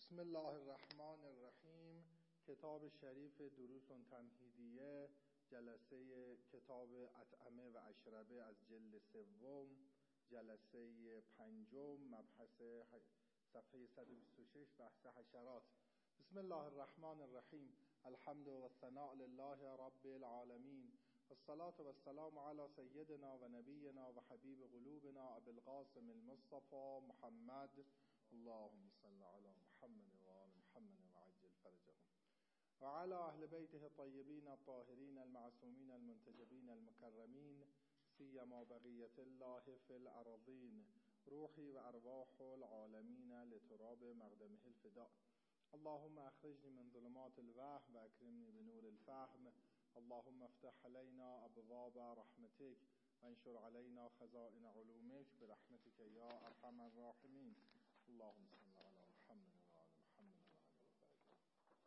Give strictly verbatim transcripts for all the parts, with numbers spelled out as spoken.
بسم الله الرحمن الرحیم. کتاب شریف دروس تمهیدیه، جلسه کتاب اطعمه و اشربه از جلد سوم، جلسه پنجم، مبحث صفحه صد و بیست و شش، بحث حشرات. بسم الله الرحمن الرحیم. الحمد و الثناء لله رب العالمین، والصلاة والسلام علی سیدنا و نبینا و حبیب قلوبنا ابی القاسم المصطفى محمد. اللهم صل علی محمد و آل محمد و عجل فرجهم و علی اهل بیته الطیبین الطاهرین المعصومین المنتجبین المکرمین، سیما بقیة الله فی الارضین، روحی و ارواح العالمین لتراب مقدمه الفداء. اللهم اخرجنی من ظلمات الوهم و اکرمنی بنور الفهم. اللهم افتح علینا ابواب رحمتک و انشر علینا خزائن علومک برحمتک یا ارحم الراحمین. اللهم صل علی محمد و آل محمد و عجل فرجهم.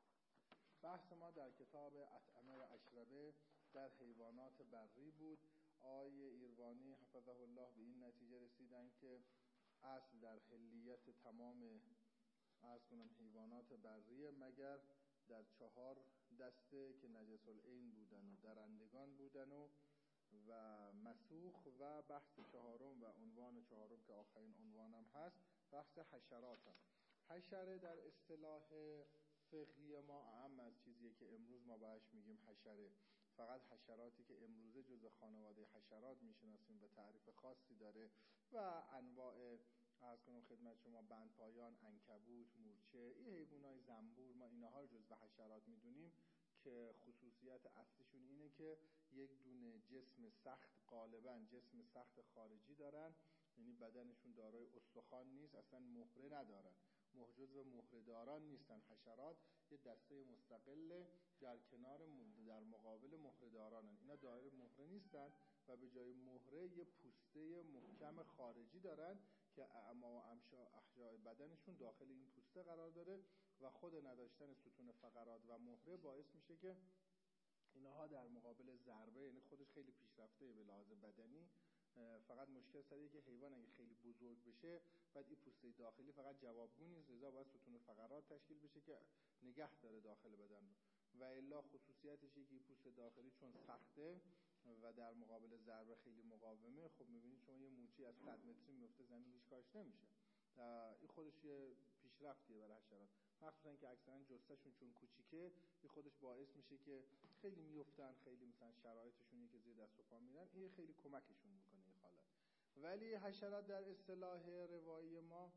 بحث ما در کتاب اطعمه و اشربه در حیوانات بری بود. آقای ایروانی حفظه الله به این نتیجه رسیدن که اصل در حلیت تمام عرض کنم حیوانات بریه مگر در چهار دسته که نجس العین بودن و درندگان بودن و و مسوخ، و بحث چهارم و عنوان چهارم که آخرین عنوانم هست بحث حشرات هم. حشره در اصطلاح فقهی ما اعم از چیزیه که امروز ما بهش میگیم حشره. فقط حشراتی که امروزه جزء خانواده حشرات میشناسیم و تعریف خاصی داره و انواع عرض کنم خدمت شما بندپایان، عنکبوت، مورچه، این حیوانای زنبور، ما اینها رو جزء حشرات میدونیم که خصوصیت اصلیشون اینه که یک دونه جسم سخت، غالبا جسم سخت خارجی دارن، یعنی بدنشون دارای استخوان نیست، اصلا مهره ندارن، محجز و مهره داران نیستن. حشرات یه دسته مستقل در کنار در مقابل مهره دارانن. اینا دارای مهره نیستن و به جای مهره یه پوسته محکم خارجی دارن که اعما و احشاء بدنشون داخل این پوسته قرار داره و خود نداشتن ستون فقرات و مهره باعث میشه که اینها در مقابل ضربه، یعنی خودش خیلی پیشرفته به لحاظ بدنی، فقط مشکل سریه که حیوان اگه خیلی بزرگ بشه بعد این پوسته داخلی فقط جوابگو نیست، لذا باید ستون فقرات تشکیل بشه که نگه داره داخل بدن رو. و الا خصوصیتش اینه که پوست داخلی چون سخته و در مقابل ضربه خیلی مقاومه، خب میبینید شما یه موچی از صد متری میفته زمین هیچ کارش نمیشه. این خودش یه پیشرفتیه برای حشرات، مخصوصا که اکثرا جثه‌شون چون کوچیکه این خودش باعث میشه که خیلی میافتن، خیلی مثلا شرایطشون که زیر دست و پا میرن، این خیلی کمکشون میکنه این حالت. ولی حشرات در اصطلاح روایی ما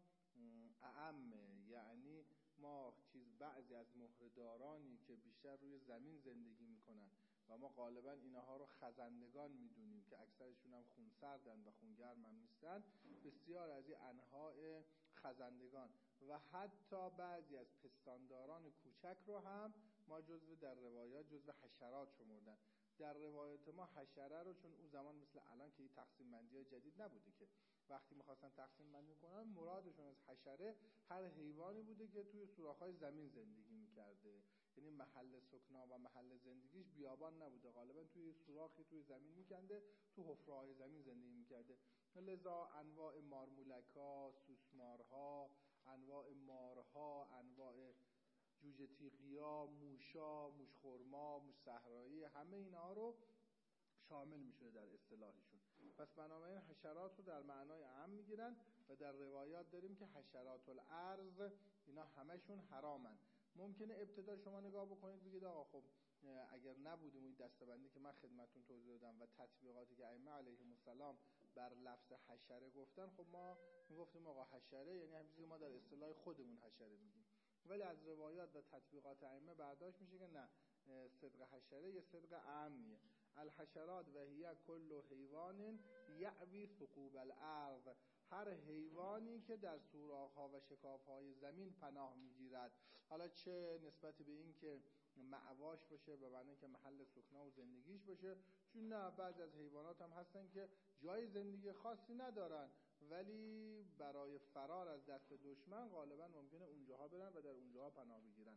اعمه، یعنی ما چیز بعضی از مهره‌دارانی که بیشتر روی زمین زندگی میکنن و ما غالبا اینها رو خزندگان میدونیم که اکثرشون هم خونسردن و خونگرم هم نیستن، بسیار از این انواع خزندگان و حتی بعضی از پستانداران کوچک رو هم ما جزو در روایات جزو حشرات شمردن. در روایت ما حشره رو، چون اون زمان مثل الان که این تقسیم بندی های جدید نبوده که وقتی میخواستن تقسیم بندی کنن مرادشون از حشره هر حیوانی بوده که توی سوراخ‌های زمین زندگی میکرده، یعنی محل سکنا و محل زندگیش بیابان نبوده، غالبا توی سوراخی توی زمین میکنده، تو حفره‌های زمین زندگی میکرده. لذا انواع مارمولک‌ها، سوسمارها، انواع مارها، انواع جوجه تیغیا، موشا، موشخرما، موش صحرایی، همه اینا رو شامل میشه در اصطلاحشون. پس بنابراین حشرات رو در معنای عام میگیرن و در روایات داریم که حشرات الارض اینا همشون حرامن. ممکنه ابتدا شما نگاه بکنید بگید آقا خب اگر نبودیم این دسته‌بندی که من خدمتتون توضیح دادم و تطبیقاتی که ائمه علیهم السلام بر لفظ حشره گفتن، خب ما میگفتیم آقا حشره یعنی همین چیزی ما در اصطلاح خودمون حشره میگیم. ولی از روایات و تطبیقات ائمه برداشت میشه که نه، صدق حشره یه صدق عامیه. الحشرات و هی کل حیوان یعوی ثقوب الارض، هر حیوانی که در سوراخ‌ها و شکاف‌های زمین پناه میگیرد، حالا چه نسبت به این که مأواش باشه و معنی که محل سکنا و زندگیش باشه، چون نه بعضی از حیوانات هم هستن که جای زندگی خاصی ندارن ولی برای فرار از دست دشمن غالبا ممکنه اونجاها برن و در اونجاها پناه بگیرن.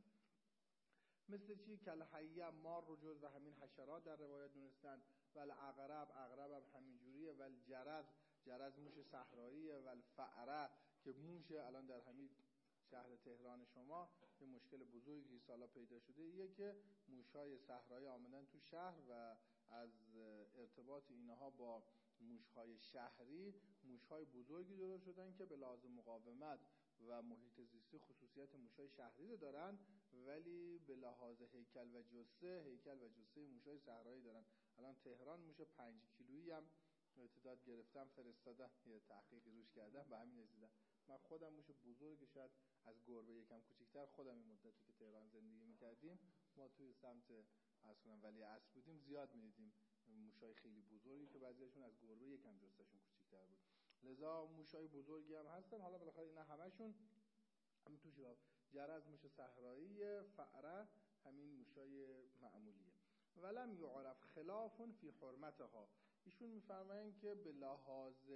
مثل چی؟ کالحیه، مار رو جز و همین حشرات در روایت دونستن، ول عقرب، عقرب هم همین جوریه، ول جرز، جرز موش صحراییه، ول فأره که موشه الان در همین شهر تهران شما یه مشکل بزرگی سالا پیدا شده، ایه که موش‌های صحرایی آمدن تو شهر و از ارتباط اینها با موش‌های شهری موش‌های بزرگی درست شدن که به لحاظ مقاومت و محیط زیستی خصوصیت موش‌های شهری رو دارن، ولی به لحاظ هیکل و جثه هیکل و جثه موش‌های صحرایی دارن. الان تهران موش پنج کیلویی هم اعتداد گرفتم، فرستادم یه تحقیقی روش کردم، به همین رسیدم. من خودم موش بزرگ شاید از گربه یکم کوچیک‌تر، خودم این مدتی که تهران زندگی می‌کردیم ما توی سمت عرض کنم ولی عصر بودیم زیاد می‌دیدیم موشای خیلی بزرگی که بعضیاشون از گربه یکم جثه‌شون کوچیک‌تر بود. لذا موشای بزرگی هم هستن. حالا بالاخره اینا همشون همین توش جرز موش صحرایی، فأره همین موشای معمولیه. ولم یعرف خلاف فی حرمتها. ایشون میفرمایند که به لحاظ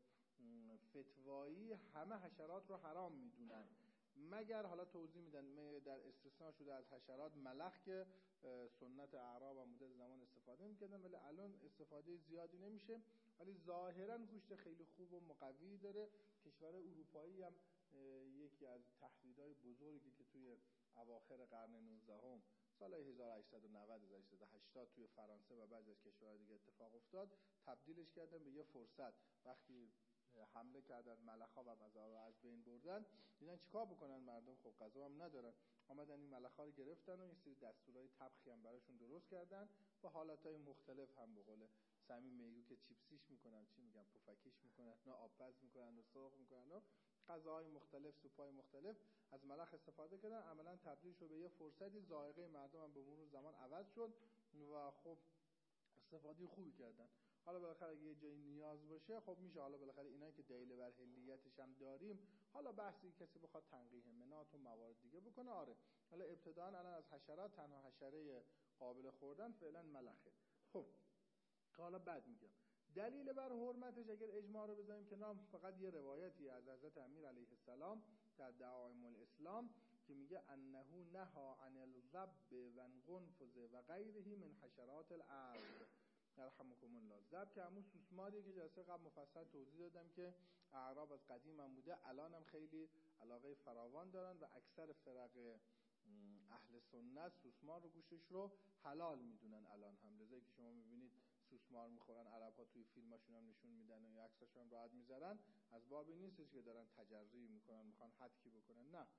فتوایی همه حشرات رو حرام میدونن، مگر حالا توضیح میدن در استثناء شده از حشرات ملخ که سنت اعراب و مدت زمان استفاده میکردن، ولی الان استفاده زیادی نمیشه، ولی ظاهرا گوشت خیلی خوب و مقوی داره. کشور اروپایی هم یکی از تهدیدهای بزرگی که توی اواخر قرن نوزدهم سال هزار و هشتصد و نود تا هزار و هشتصد و هشتاد توی فرانسه و بعضی از کشورهای دیگه اتفاق افتاد، تبدیلش کردن به یه فرصت. وقتی حمله کردن ملخا و غذا رو از بین بردن، دیدن چیکار بکنن، مردم خب غذا هم ندارن، آمدن این ملخا رو گرفتن و یه سری دستورای طبخی هم براشون درست کردن با حالتهای مختلف، هم به قول صمیم میگو که چیپسیش میکنن، چی میگن، پفکیش میکنن، نه آبپز میکنن و سرخ میکنن و غذاهای مختلف، سوپای مختلف از ملخ استفاده کردن. عملا تبدیل شد به یه فرصتی، ذائقه مردم هم به مرور زمان عوض شد و خب استفاده خوبی کردن. حالا بالاخره اگه یه جایی نیاز باشه خب میشه، حالا بالاخره اینایی که دلیل بر حلیتش هم داریم، حالا بحثی کسی بخواد تنقیح منات و موارد دیگه بکنه، آره. حالا ابتداً الان از حشرات تنها حشره قابل خوردن فعلا ملخه. خب حالا بعد میگم دلیل بر حرمتش اگر اجماع رو بذاریم کنار، فقط یه روایتی از حضرت امیر علیه السلام در دعائم الاسلام که میگه انه نهى عن الذب و القنفذ و غیره من حشرات الارض یرحمکم الله. ذب که همون سوسماریه که جلسه قبل مفصل توضیح دادم که اعراب از قدیم هم بوده، الان هم خیلی علاقه فراوان دارن و اکثر فرق اهل سنت سوسمار رو گوشش رو حلال میدونن الان هم. لذا که شما میبینید سوسمار میخورن، عرب ها توی فیلماشون هم نشون میدن و عکساشون هم راحت میذارن، از بابی نیستش که دارن تجری میکنن میخوان حدکی بکنن، نه،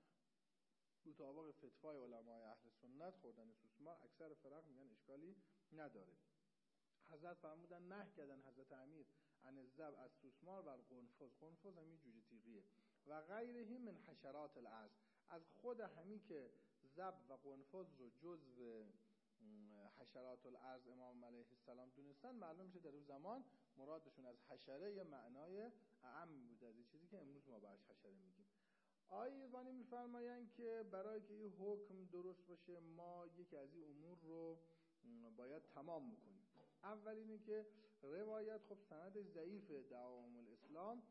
مطابق فتوای علمای اهل سنت خوردن سوسمار اکثر فرق میگن اشکالی نداره. حضرت فرمودن نه کردن حضرت امیر عن الذب از سوسمار و قنفذ، قنفذ همین جوجه تیغیه، و غیره من حشرات الارض، از خود همین که ذب و قنفذ رو جزو حشرات الارض امام علیه السلام دونستن، معلوم میشه در اون زمان مرادشون از حشره یه معنای اعم بود از این چیزی که امروز ما بهش حشره میگیم. آیه ایزبانی میفرمایند که برای که این حکم درست باشه ما یکی از این امور رو باید تمام بکنیم. اول اینه که روایت خب سند ضعیف دعائم الاسلام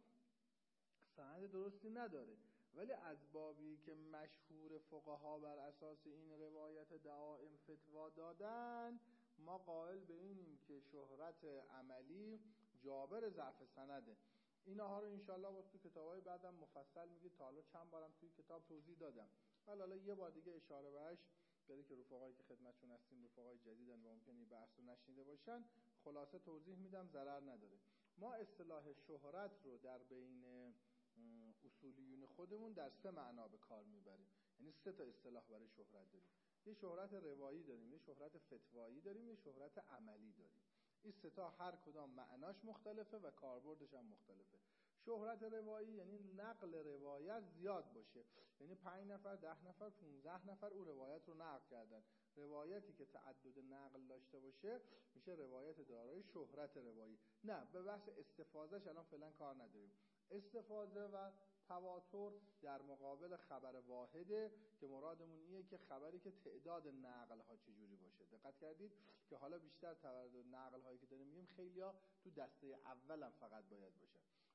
سند درستی نداره، ولی از بابی که مشهور فقها بر اساس این روایت دعائم فتوا دادن، ما قائل به اینیم که شهرت عملی جابر ضعف سنده. اینها رو انشالله واسه تو کتابای بعدم مفصل میگه، تا حالا چند بارم توی کتاب توضیح دادم، ولی حالا یه بار دیگه اشاره بهش برای که رفقایی که خدمتشون هستیم رفقای جدیدن و ممکنه بحث رو نشنیده باشن خلاصه توضیح میدم، ضرر نداره. ما اصطلاح شهرت رو در بین اصولیون خودمون در سه معنا به کار میبریم، یعنی سه تا اصطلاح برای شهرت داریم. یه شهرت روایی داریم، یه شهرت فتوایی داریم، یه شهرت عملی داریم. این سه تا هر کدام معناش مختلفه و کاربردش هم مختلفه. شهرت روایی یعنی نقل روایت زیاد باشه، یعنی پنج نفر، ده نفر، پونزده نفر او روایت رو نقل کردن. روایتی که تعدد نقل داشته باشه میشه روایت دارای شهرت روایی. نه، به بحث استفاضهش الان فعلا کار نداریم. استفاضه و تواتر در مقابل خبر واحده که مرادمون اینه که خبری که تعداد نقل ها چجوری باشه. دقت کردید که حالا بیشتر تعداد نقل هایی که داریم میگیم خیلی ها تو دسته اولم فقط باید باشه.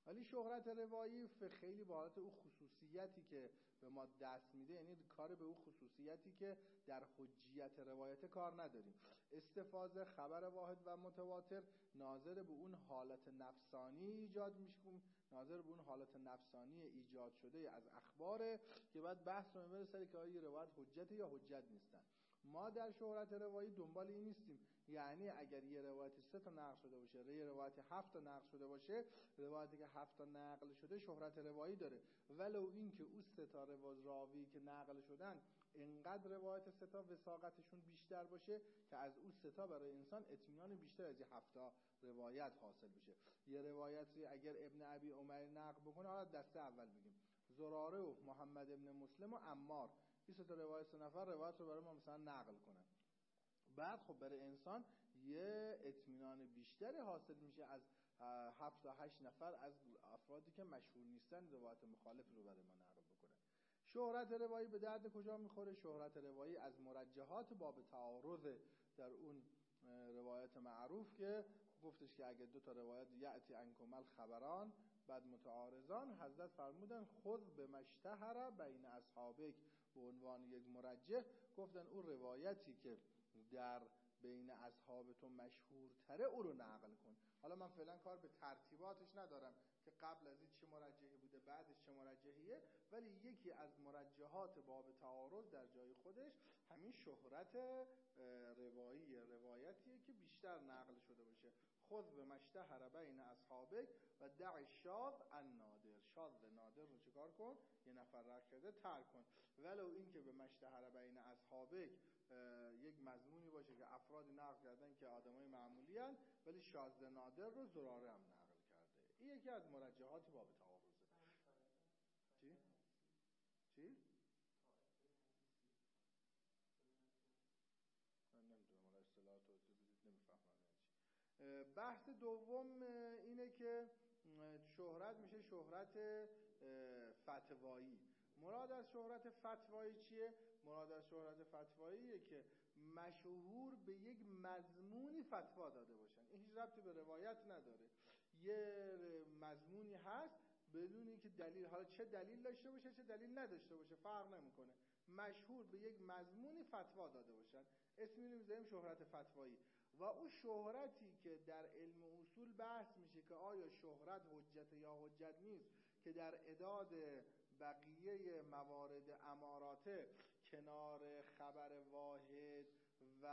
ولی شهرت روایی خیلی به حالت او خصوصیتی که به ما دست میده، یعنی کار به او خصوصیتی که در حجیت روایت کار نداریم. استفاضه خبر واحد و متواتر ناظر به اون حالت نفسانی ایجاد میشه، ناظر به اون حالت نفسانی ایجاد شده از اخباره که بعد بحث رو میبره سر که آیا روایت حجت یا حجت نیستن. ما در شهرت روایی دنبال این نیستیم، یعنی اگر یه روایت سه تا نقل شده باشه، یه روایت هفت تا نقل شده باشه، روایتی که هفت تا نقل شده شهرت روایی داره، ولو اینکه اون سه تا راوی که نقل شدن انقدر روایت سه تا وثاقتشون بیشتر باشه که از اون سه تا برای انسان اطمینان بیشتر از این هفت تا روایت حاصل بشه. یه روایتی اگر ابن ابی عمر نقل بکنه، حالا دسته اول بگیم زراره و محمد ابن مسلم و عمار، این سه تا روایت سه نفر روایت رو برای ما مثلا نقل کنن، بعد خب برای انسان یه اطمینان بیشتری حاصل میشه از هفت تا هشت نفر از افرادی که مشهور نیستن روایت مخالف رو برای ما نقل بکنن. شهرت روایی به درد کجا میخوره؟ شهرت روایی از مرجحات باب تعارض در اون روایت معروف که گفتش که اگه دو تا روایت یأتی انکمل خبران بعد متعارضان، حضرت فرمودن خذ به مشتهر بین اصحابک، به عنوان یک مرجح گفتن اون روایتی که در بین اصحاب تو مشهورتره او رو نقل کن. حالا من فعلا کار به ترتیباتش ندارم که قبل از این چه مرجحی بوده بعدش چه مرجحیه، ولی یکی از مرجحات باب تعارض در جای خودش همین شهرت روایی روایتیه که بیشتر نقل شده باشه. خذ به مشتهر بین اصحابک و دع شاذ عن نادر، شاذ نادر رو چیکار کن؟ یه نفر رد کرده ترک کن. ولو این که به مشتهر بین اصحابک یک مضمونی باشه که افرادی نقل کردن که آدمای معمولی هستند، ولی شاذ نادر رو زراره هم نقل کرده. این یکی از مرجحات باب تعارضه. چی؟ چی؟ من نمیدونم، ولی اصطلاح توضیح بدید نمیفهمم. بحث دوم اینه که شهرت میشه شهرت فتوایی. مراد از شهرت فتوایی چیه؟ مراد از شهرت فتواییه که مشهور به یک مضمونی فتوا داده باشن. این هیچ ربطی به روایت نداره، یه مضمونی هست بدون اینکه دلیل، حالا چه دلیل داشته باشه چه دلیل نداشته باشه فرق نمیکنه، مشهور به یک مضمونی فتوا داده باشن، اسم اینو میذاریم شهرت فتوایی. و اون شهرتی که در علم اصول بحث میشه که آیا شهرت حجت یا حجت نیست، که در اعداد بقیه موارد اماراته کنار خبر واحد و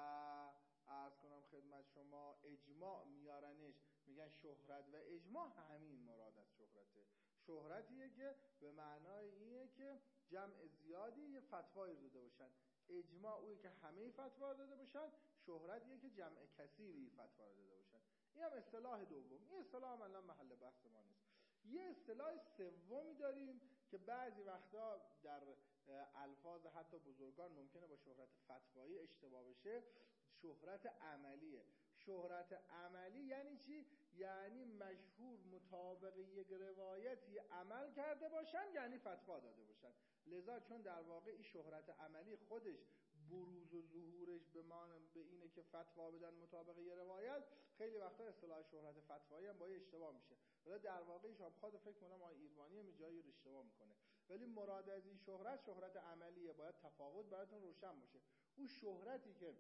عرض کنم خدمت شما اجماع میارنش، میگن شهرت و اجماع همین مراد از شهرته. شهرتیه که به معنای اینه که جمع زیادی یه فتوایی داده باشن، اجماع اوی که همه فتوا داده باشن، شهرتیه که جمع کثیری فتوا داده باشن. این هم اصطلاح دوم. این اصطلاح هم الان محل بحث ما نیست. یه اصطلاح سومی داریم که بعضی وقتا در الفاظ حتی بزرگان ممکنه با شهرت فتوایی اشتباه بشه، شهرت عملیه. شهرت عملی یعنی چی؟ یعنی مشهور مطابق یک روایتی عمل کرده باشن، یعنی فتوا داده باشن. لذا چون در واقع این شهرت عملی خودش بروز و ظهورش به معنی به اینه که فتوا بدن مطابق یه روایت، خیلی وقتا اصطلاح شهرت فتوایی هم با اشتباه میشه، ولی در واقع شما خود فکر کنم آقای ایرانی می جایی رو اشتباه میکنه. ولی مراد از این شهرت شهرت عملیه. باید تفاوت براتون روشن باشه. اون شهرتی که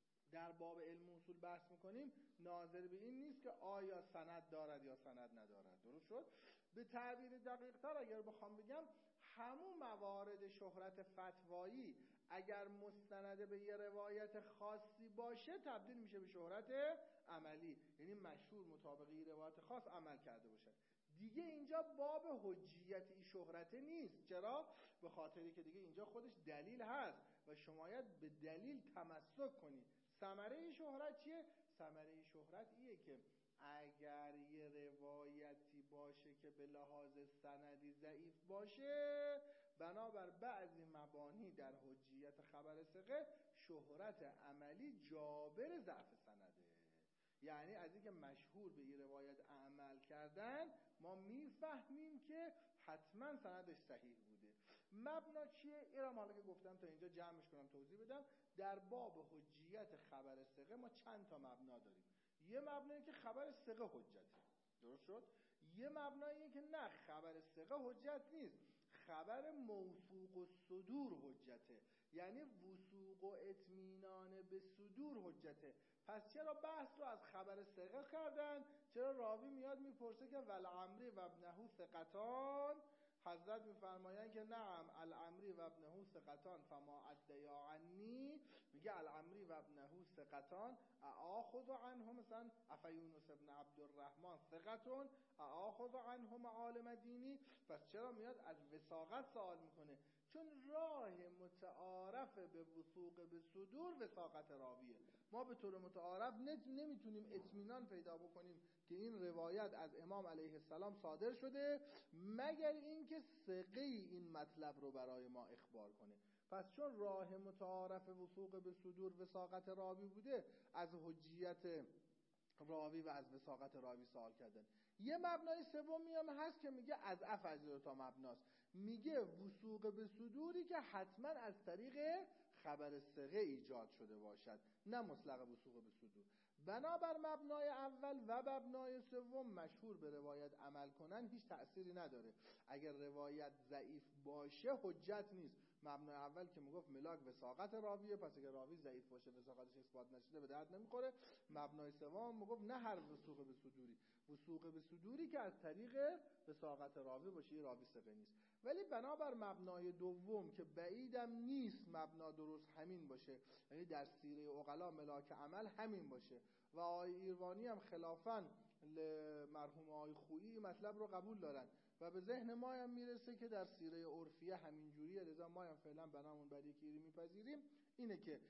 در باب علم اصول بحث میکنیم ناظر به این نیست که آیا سند دارد یا سند ندارد. درست شد؟ به تعبیر دقیق تر اگر بخوام بگم، همون موارد شهرت فتوایی اگر مستند به یه روایت خاصی باشه تبدیل میشه به شهرت عملی، یعنی مشهور مطابق یه روایت خاص عمل کرده باشن. دیگه اینجا باب حجیت این شهرت نیست. چرا؟ به خاطری که دیگه اینجا خودش دلیل هست و شما باید به دلیل تمسک کنید. ثمره شهرت چیه؟ ثمره شهرت ایه که اگر یه روایتی باشه که به لحاظ سندی ضعیف باشه، بنابر بعضی مبانی در حجیت خبر ثقه شهرت عملی جابر ضعف سنده. یعنی از اینکه مشهور به این روایت عمل کردن ما میفهمیم که حتما سندش صحیح بوده. مبنا چیه؟ اینم حالا که گفتم تا اینجا جمعش کنم توضیح بدم. در باب حجیت خبر ثقه ما چند تا مبنا داریم. یه مبنایی که خبر ثقه حجته، درست شد؟ یه مبناییه که نه، خبر ثقه حجت نیست، خبر موثوق الصدور حجته، یعنی وثوق و اطمینان به صدور حجته. پس چرا بحث رو از خبر ثقه کردن؟ چرا راوی میاد میپرسه که والعمری و ابنه ثقتان؟ حضرت میفرمایند که نعم العمری و ابنه ثقتان فما عدیا عنی. میگه العمری و ابنه ثقتان اآخذ عنهم، مثلا افیونس ابن عبدالرحمن ثقتون اآخذ عنهم عالم دینی. پس چرا میاد از وثاقت سوال میکنه؟ چون راه متعارف به وثوق به صدور وثاقت راویه. ما به طور متعارف نمیتونیم اطمینان پیدا بکنیم که این روایت از امام علیه السلام صادر شده مگر اینکه ثقه این مطلب رو برای ما اخبار کنه. پس چون راه متعارف وثوق به صدور وثاقت راوی بوده، از حجیت راوی و از وثاقت راوی سوال کردن. یه مبنای سومی هم هست که میگه از افضل تا مبناست، میگه وثوق به صدوری که حتما از طریق خبر ثقه ایجاد شده باشد، نه مطلق وثوق به صدور. بنابر مبنای اول و مبنای سوم مشهور به روایت عمل کنن هیچ تأثیری نداره. اگر روایت ضعیف باشه حجت نیست. مبنای اول که میگفت ملاک وثاقت راویه، پس اگر راوی ضعیف باشه وثاقتش اثبات نشده به درد نمیخوره. مبنای سوم میگفت نه هر وثوق به صدوری، وثوق به صدوری که از طریق وثاقت راوی باشه، یه راوی ثقه نیست. ولی بنابر مبنای دوم که بعیدم نیست مبنا درست همین باشه، یعنی در سیره عقلا ملاک عمل همین باشه و آقای ایروانی هم خلافاً مرحوم آقای خویی مطلب رو قبول دارن و به ذهن ما هم میرسه که در سیره عرفیه همین جوریه، لذا ما هم فعلا بنامون برای که میپذیریم اینه که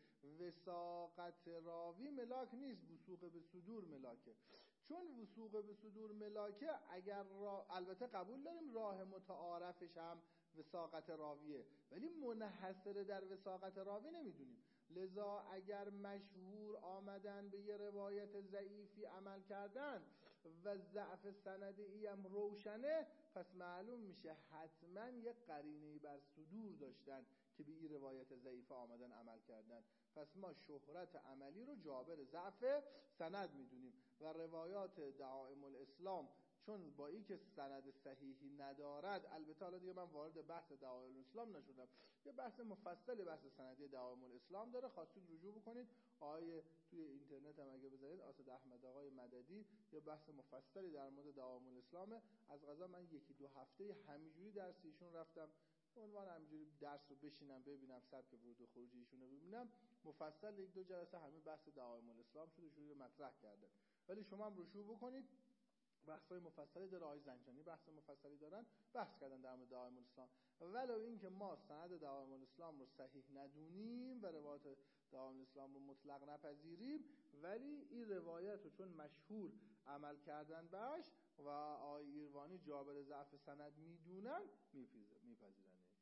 وثاقت راوی ملاک نیست، وثوق به صدور ملاکه. چون وثوق به صدور ملاکه، اگر را... البته قبول داریم راه متعارفش هم وثاقت راویه، ولی منحصر در وثاقت راوی نمیدونیم. لذا اگر مشهور آمدن به یه روایت ضعیفی عمل کردن و ضعف سندی هم روشنه، پس معلوم میشه حتما یه قرینه‌ای بر صدور داشتن که به این روایت ضعیفه آمدن عمل کردن. پس ما شهرت عملی رو جابر ضعف سند میدونیم و روایات دعائم الاسلام چون با این که سند صحیحی ندارد، البته حالا دیگه من وارد بحث دعائم الاسلام نشدم، یه بحث مفصل بحث سندی دعائم الاسلام داره، خواستید رجوع بکنید آیه توی اینترنت هم اگه بزنید آسد احمد آقای مددی یه بحث مفصلی در مورد دعائم الاسلام. از قضا من یکی دو هفته همینجوری درس ایشون رفتم، عنوان همینجوری درس رو بشینم ببینم سبک ورود و خروج ایشون رو ببینم، مفصل یک دو جلسه همین بحث دعائم الاسلام شده شروع مطرح کردن. ولی شما هم رجوع بکنید، بحث‌های مفصلی داره، آقای زنجانی بحث مفصلی دارن، بحث کردن در مورد دعائم الاسلام. ولو اینکه ما سند دعائم الاسلام رو صحیح ندونیم و روایت دعائم الاسلام رو مطلق نپذیریم، ولی این روایت رو چون مشهور عمل کردن بهش و آقای ایروانی جابر ضعف سند میدونن میپذیرنش.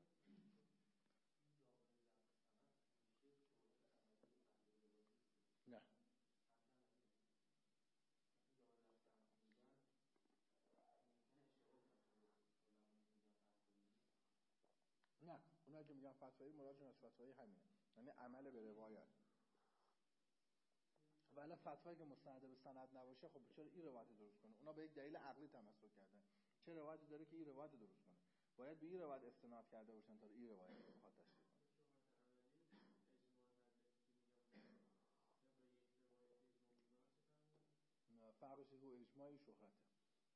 نه نه اونا که میگن فتوایی مرادشون از فتوایی همینه، یعنی عمل به روایت. ولی فتوایی که مستند به سند نباشه خب چرا این روایت درست کنه؟ اونا به یک دلیل عقلی تمسک کردن. چه روایتی داره که این روایت درست کنه؟ باید به این روایت استناد کرده باشن تا این روایت رو بخواد تشریح کنه. فرقش رو اجماعی شهرته.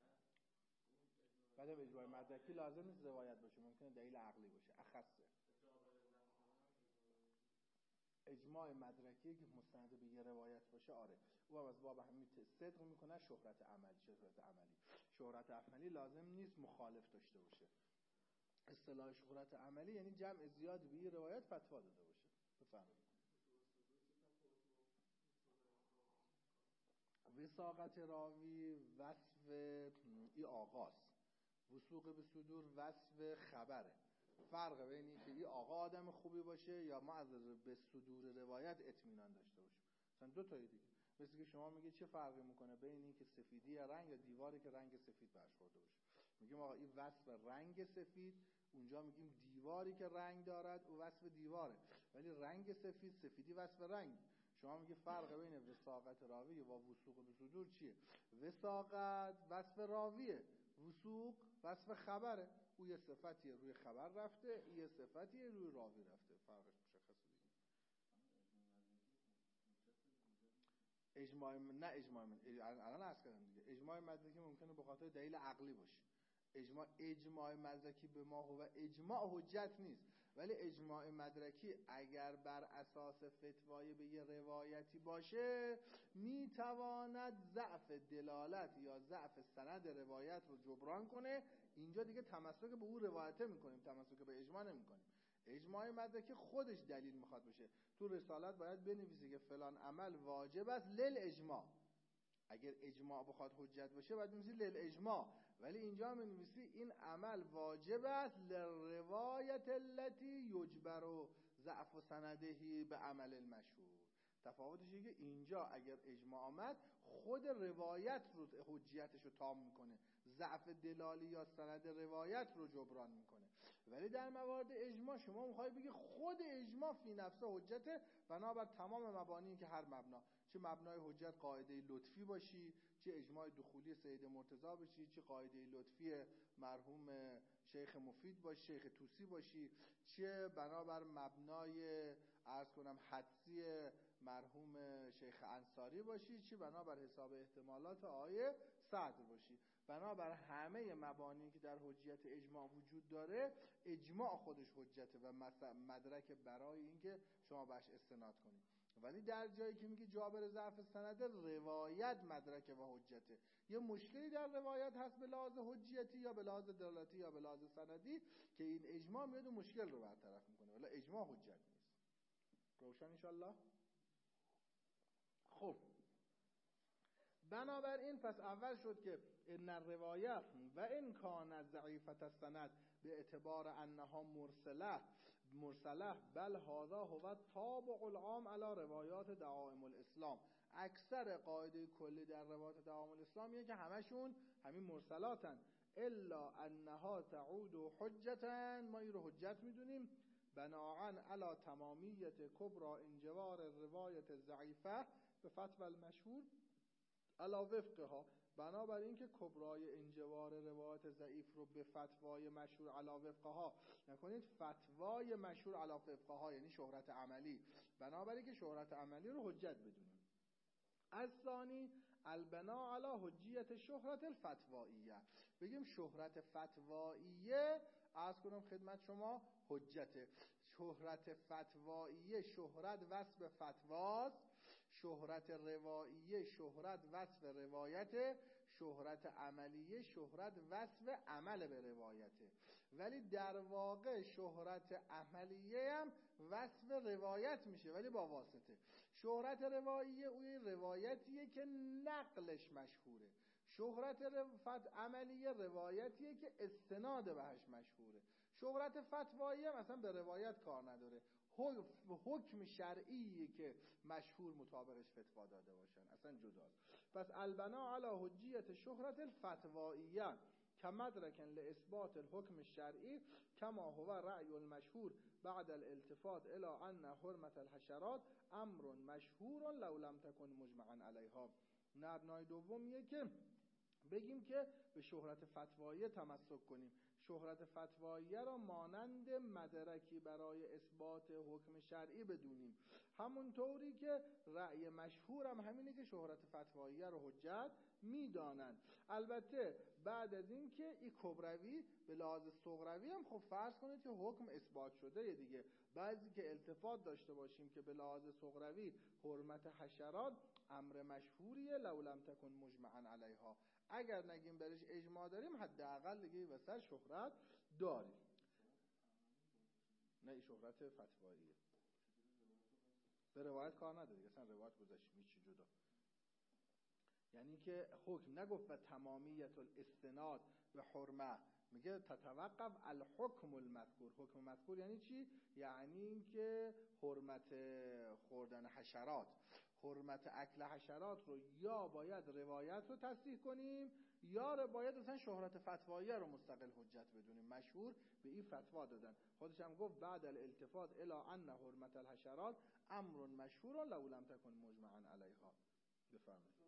بعد اجماع مدرکی لازم نیست روایت باشه، ممکنه دلیل عقلی باشه، اخصه. اجماع مدرکی که مستند به یه روایت باشه آره، او هم از باب همین صدق میکنه شهرت عملی. شهرت عملی شهرت عملی لازم نیست مخالف داشته باشه. اصطلاح شهرت عملی یعنی جمع زیاد به یه روایت فتوا داده باشه. بفرمایید. وثاقت راوی وصف ای آقاست، وثوق به صدور وصف خبره. فرق بین این که این آقا آدم خوبی باشه یا ما از به صدور روایت اطمینان داشته باشیم. مثلا دو تایی دیگه، مثل که شما میگه چه فرقی میکنه بین این که سفیدی رنگ یا دیواری که رنگ سفید برش خورده باشه. میگیم آقا این وصف رنگ سفید، اونجا میگیم دیواری که رنگ دارد او وصف دیواره، ولی رنگ سفید، سفیدی وصف رنگ. شما میگه فرق بین وثاقت راوی و وثوق به صدور چیه؟ وثاقت وصف راویه، وثوق وصف خبره. او یه صفتیه روی خبر رفته، یه صفتیه روی راوی رفته، فرقش مشخصه دیگه. اجماع نه اجماع الان عرض کردم دیگه، اجماع مدرکی ممکنه به خاطر دلیل عقلی باشه. اجماع اجماع مدرکی به ما هو اجماع حجت نیست، ولی اجماع مدرکی اگر بر اساس فتوای به یه روایتی باشه میتواند ضعف دلالت یا ضعف سند روایت رو جبران کنه. اینجا دیگه تمسک به اون روایته میکنیم، تمسک به اجماع نمیکنیم. اجماع مدرکی خودش دلیل میخواد باشه. تو رسالت باید بنویسی که فلان عمل واجب است لل اجماع. اگر اجماع بخواد حجت باشه باید بنویسی لل اجماع، ولی اینجا می‌نویسی این عمل واجب است لروایت التي یجبر ضعف سندهی به عمل المشهور. تفاوتش اینه که اینجا اگر اجماع آمد خود روایت رو حجیتش رو تام میکنه، ضعف دلالی یا سند روایت رو جبران میکنه. ولی در موارد اجماع شما میخوای بگی خود اجماع فی نفسه حجته، بنابر تمام مبانی که هر مبنا، چه مبنای حجت قاعده لطفی باشی، چه اجماع دخولی سید مرتضی باشی، چه قاعده لطفی مرحوم شیخ مفید باشی، شیخ طوسی باشی، چه بنابر مبنای عرض کنم حدسی مرحوم شیخ انصاری باشی، چه بنابر حساب احتمالات آیه صدر باشی. بنابر همه مبانی که در حجیت اجماع وجود داره، اجماع خودش حجته و مدرک برای اینکه شما بهش استناد کنید. ولی در جایی که میگه جابر ضعف سند، روایت مدرک و حجته. یه مشکلی در روایت هست به لحاظ حجیتی یا به لحاظ دلالتی یا به لحاظ سندی که این اجماع میاد و مشکل رو برطرف میکنه، ولی اجماع حجت نیست. روشن انشالله؟ خب بنابراین پس اول شد که ان الروایه و ان کان ضعیفه السند به اعتبار انها مرسله مرسله بل هذا هو تابع العام علی روایات دعائم الاسلام. اکثر قاعده کلی در روایات دعائم الاسلام یه که همشون همین مرسلاتن، الا انها تعود حجتا، ما این رو حجت میدونیم بناعا علی تمامیت کبرا انجوار روایت ضعیفه به فتوى المشهور علی وفقها. بنابراین که کبرای انجوار روایت ضعیف رو به فتوای مشهور علی وفقها نکنید، فتوای مشهور علی وفقها یعنی شهرت عملی، بنابراین که شهرت عملی رو حجت بدونیم. از ثانی البنا علی حجیت شهرت الفتوائیه، بگیم شهرت فتوائیه عرض کنم خدمت شما حجته. شهرت فتوائیه شهرت وصف فتواست، شهرت روائیه شهرت وصف روایته، شهرت عملیه شهرت وصف عمل به روایته. ولی در واقع شهرت عملیه هم وصف روایت میشه ولی با واسطه. شهرت روائیه اوی روایتیه که نقلش مشهوره، شهرت عملیه روایتیه که استناد بهش مشهوره. شهرت فتواییه مثلا به روایت کار نداره، حکم شرعی که مشهور مطابقش فتوا داده باشن اصلا جداست. پس البنا علی حجیت شهرت الفتوائیه کمدرک لاثبات الحکم الشرعی کما هو رأی المشهور بعد الالتفات الى ان حرمت الحشرات امر مشهور لو لم تكن مجمعا علیها. مبنای دومیه که بگیم که به شهرت فتواییه تمسک کنیم، شهرت فتواییه را مانند مدرکی برای اثبات حکم شرعی بدونیم، همونطوری که رأی مشهور هم همینه که شهرت فتواییه را حجت میدانند. البته بعد از این که این کبروی به لحاظ صغروی هم خب فرض کنید که حکم اثبات شده دیگه، بعضی که التفات داشته باشیم که به لحاظ صغروی حرمت حشرات امر مشهوریه لو لم تکن مجمعا علیها، اگر نگیم برش اجماع داریم حداقل دیگه واسه شهرت داریم. نه این شهرت فتواییه، به روایت کار نداره اصلا، روایت گذاشتیم هیچ جدا. یعنی که حکم نگفت و تمامیت الاستناد به حرمه، میگه تتوقف الحکم المذکور. حکم مذکور یعنی چی؟ یعنی اینکه حرمت خوردن حشرات، حرمت اکل حشرات رو یا باید روایت رو تصحیح کنیم یا باید اصلا شهرت فتوایی رو مستقل حجت بدونیم. مشهور به این فتوا دادن، خودش هم گفت بعد الالتفات الی ان حرمت الحشرات امر مشهور لو لم تکن مجمعا علیها. بفرمایید.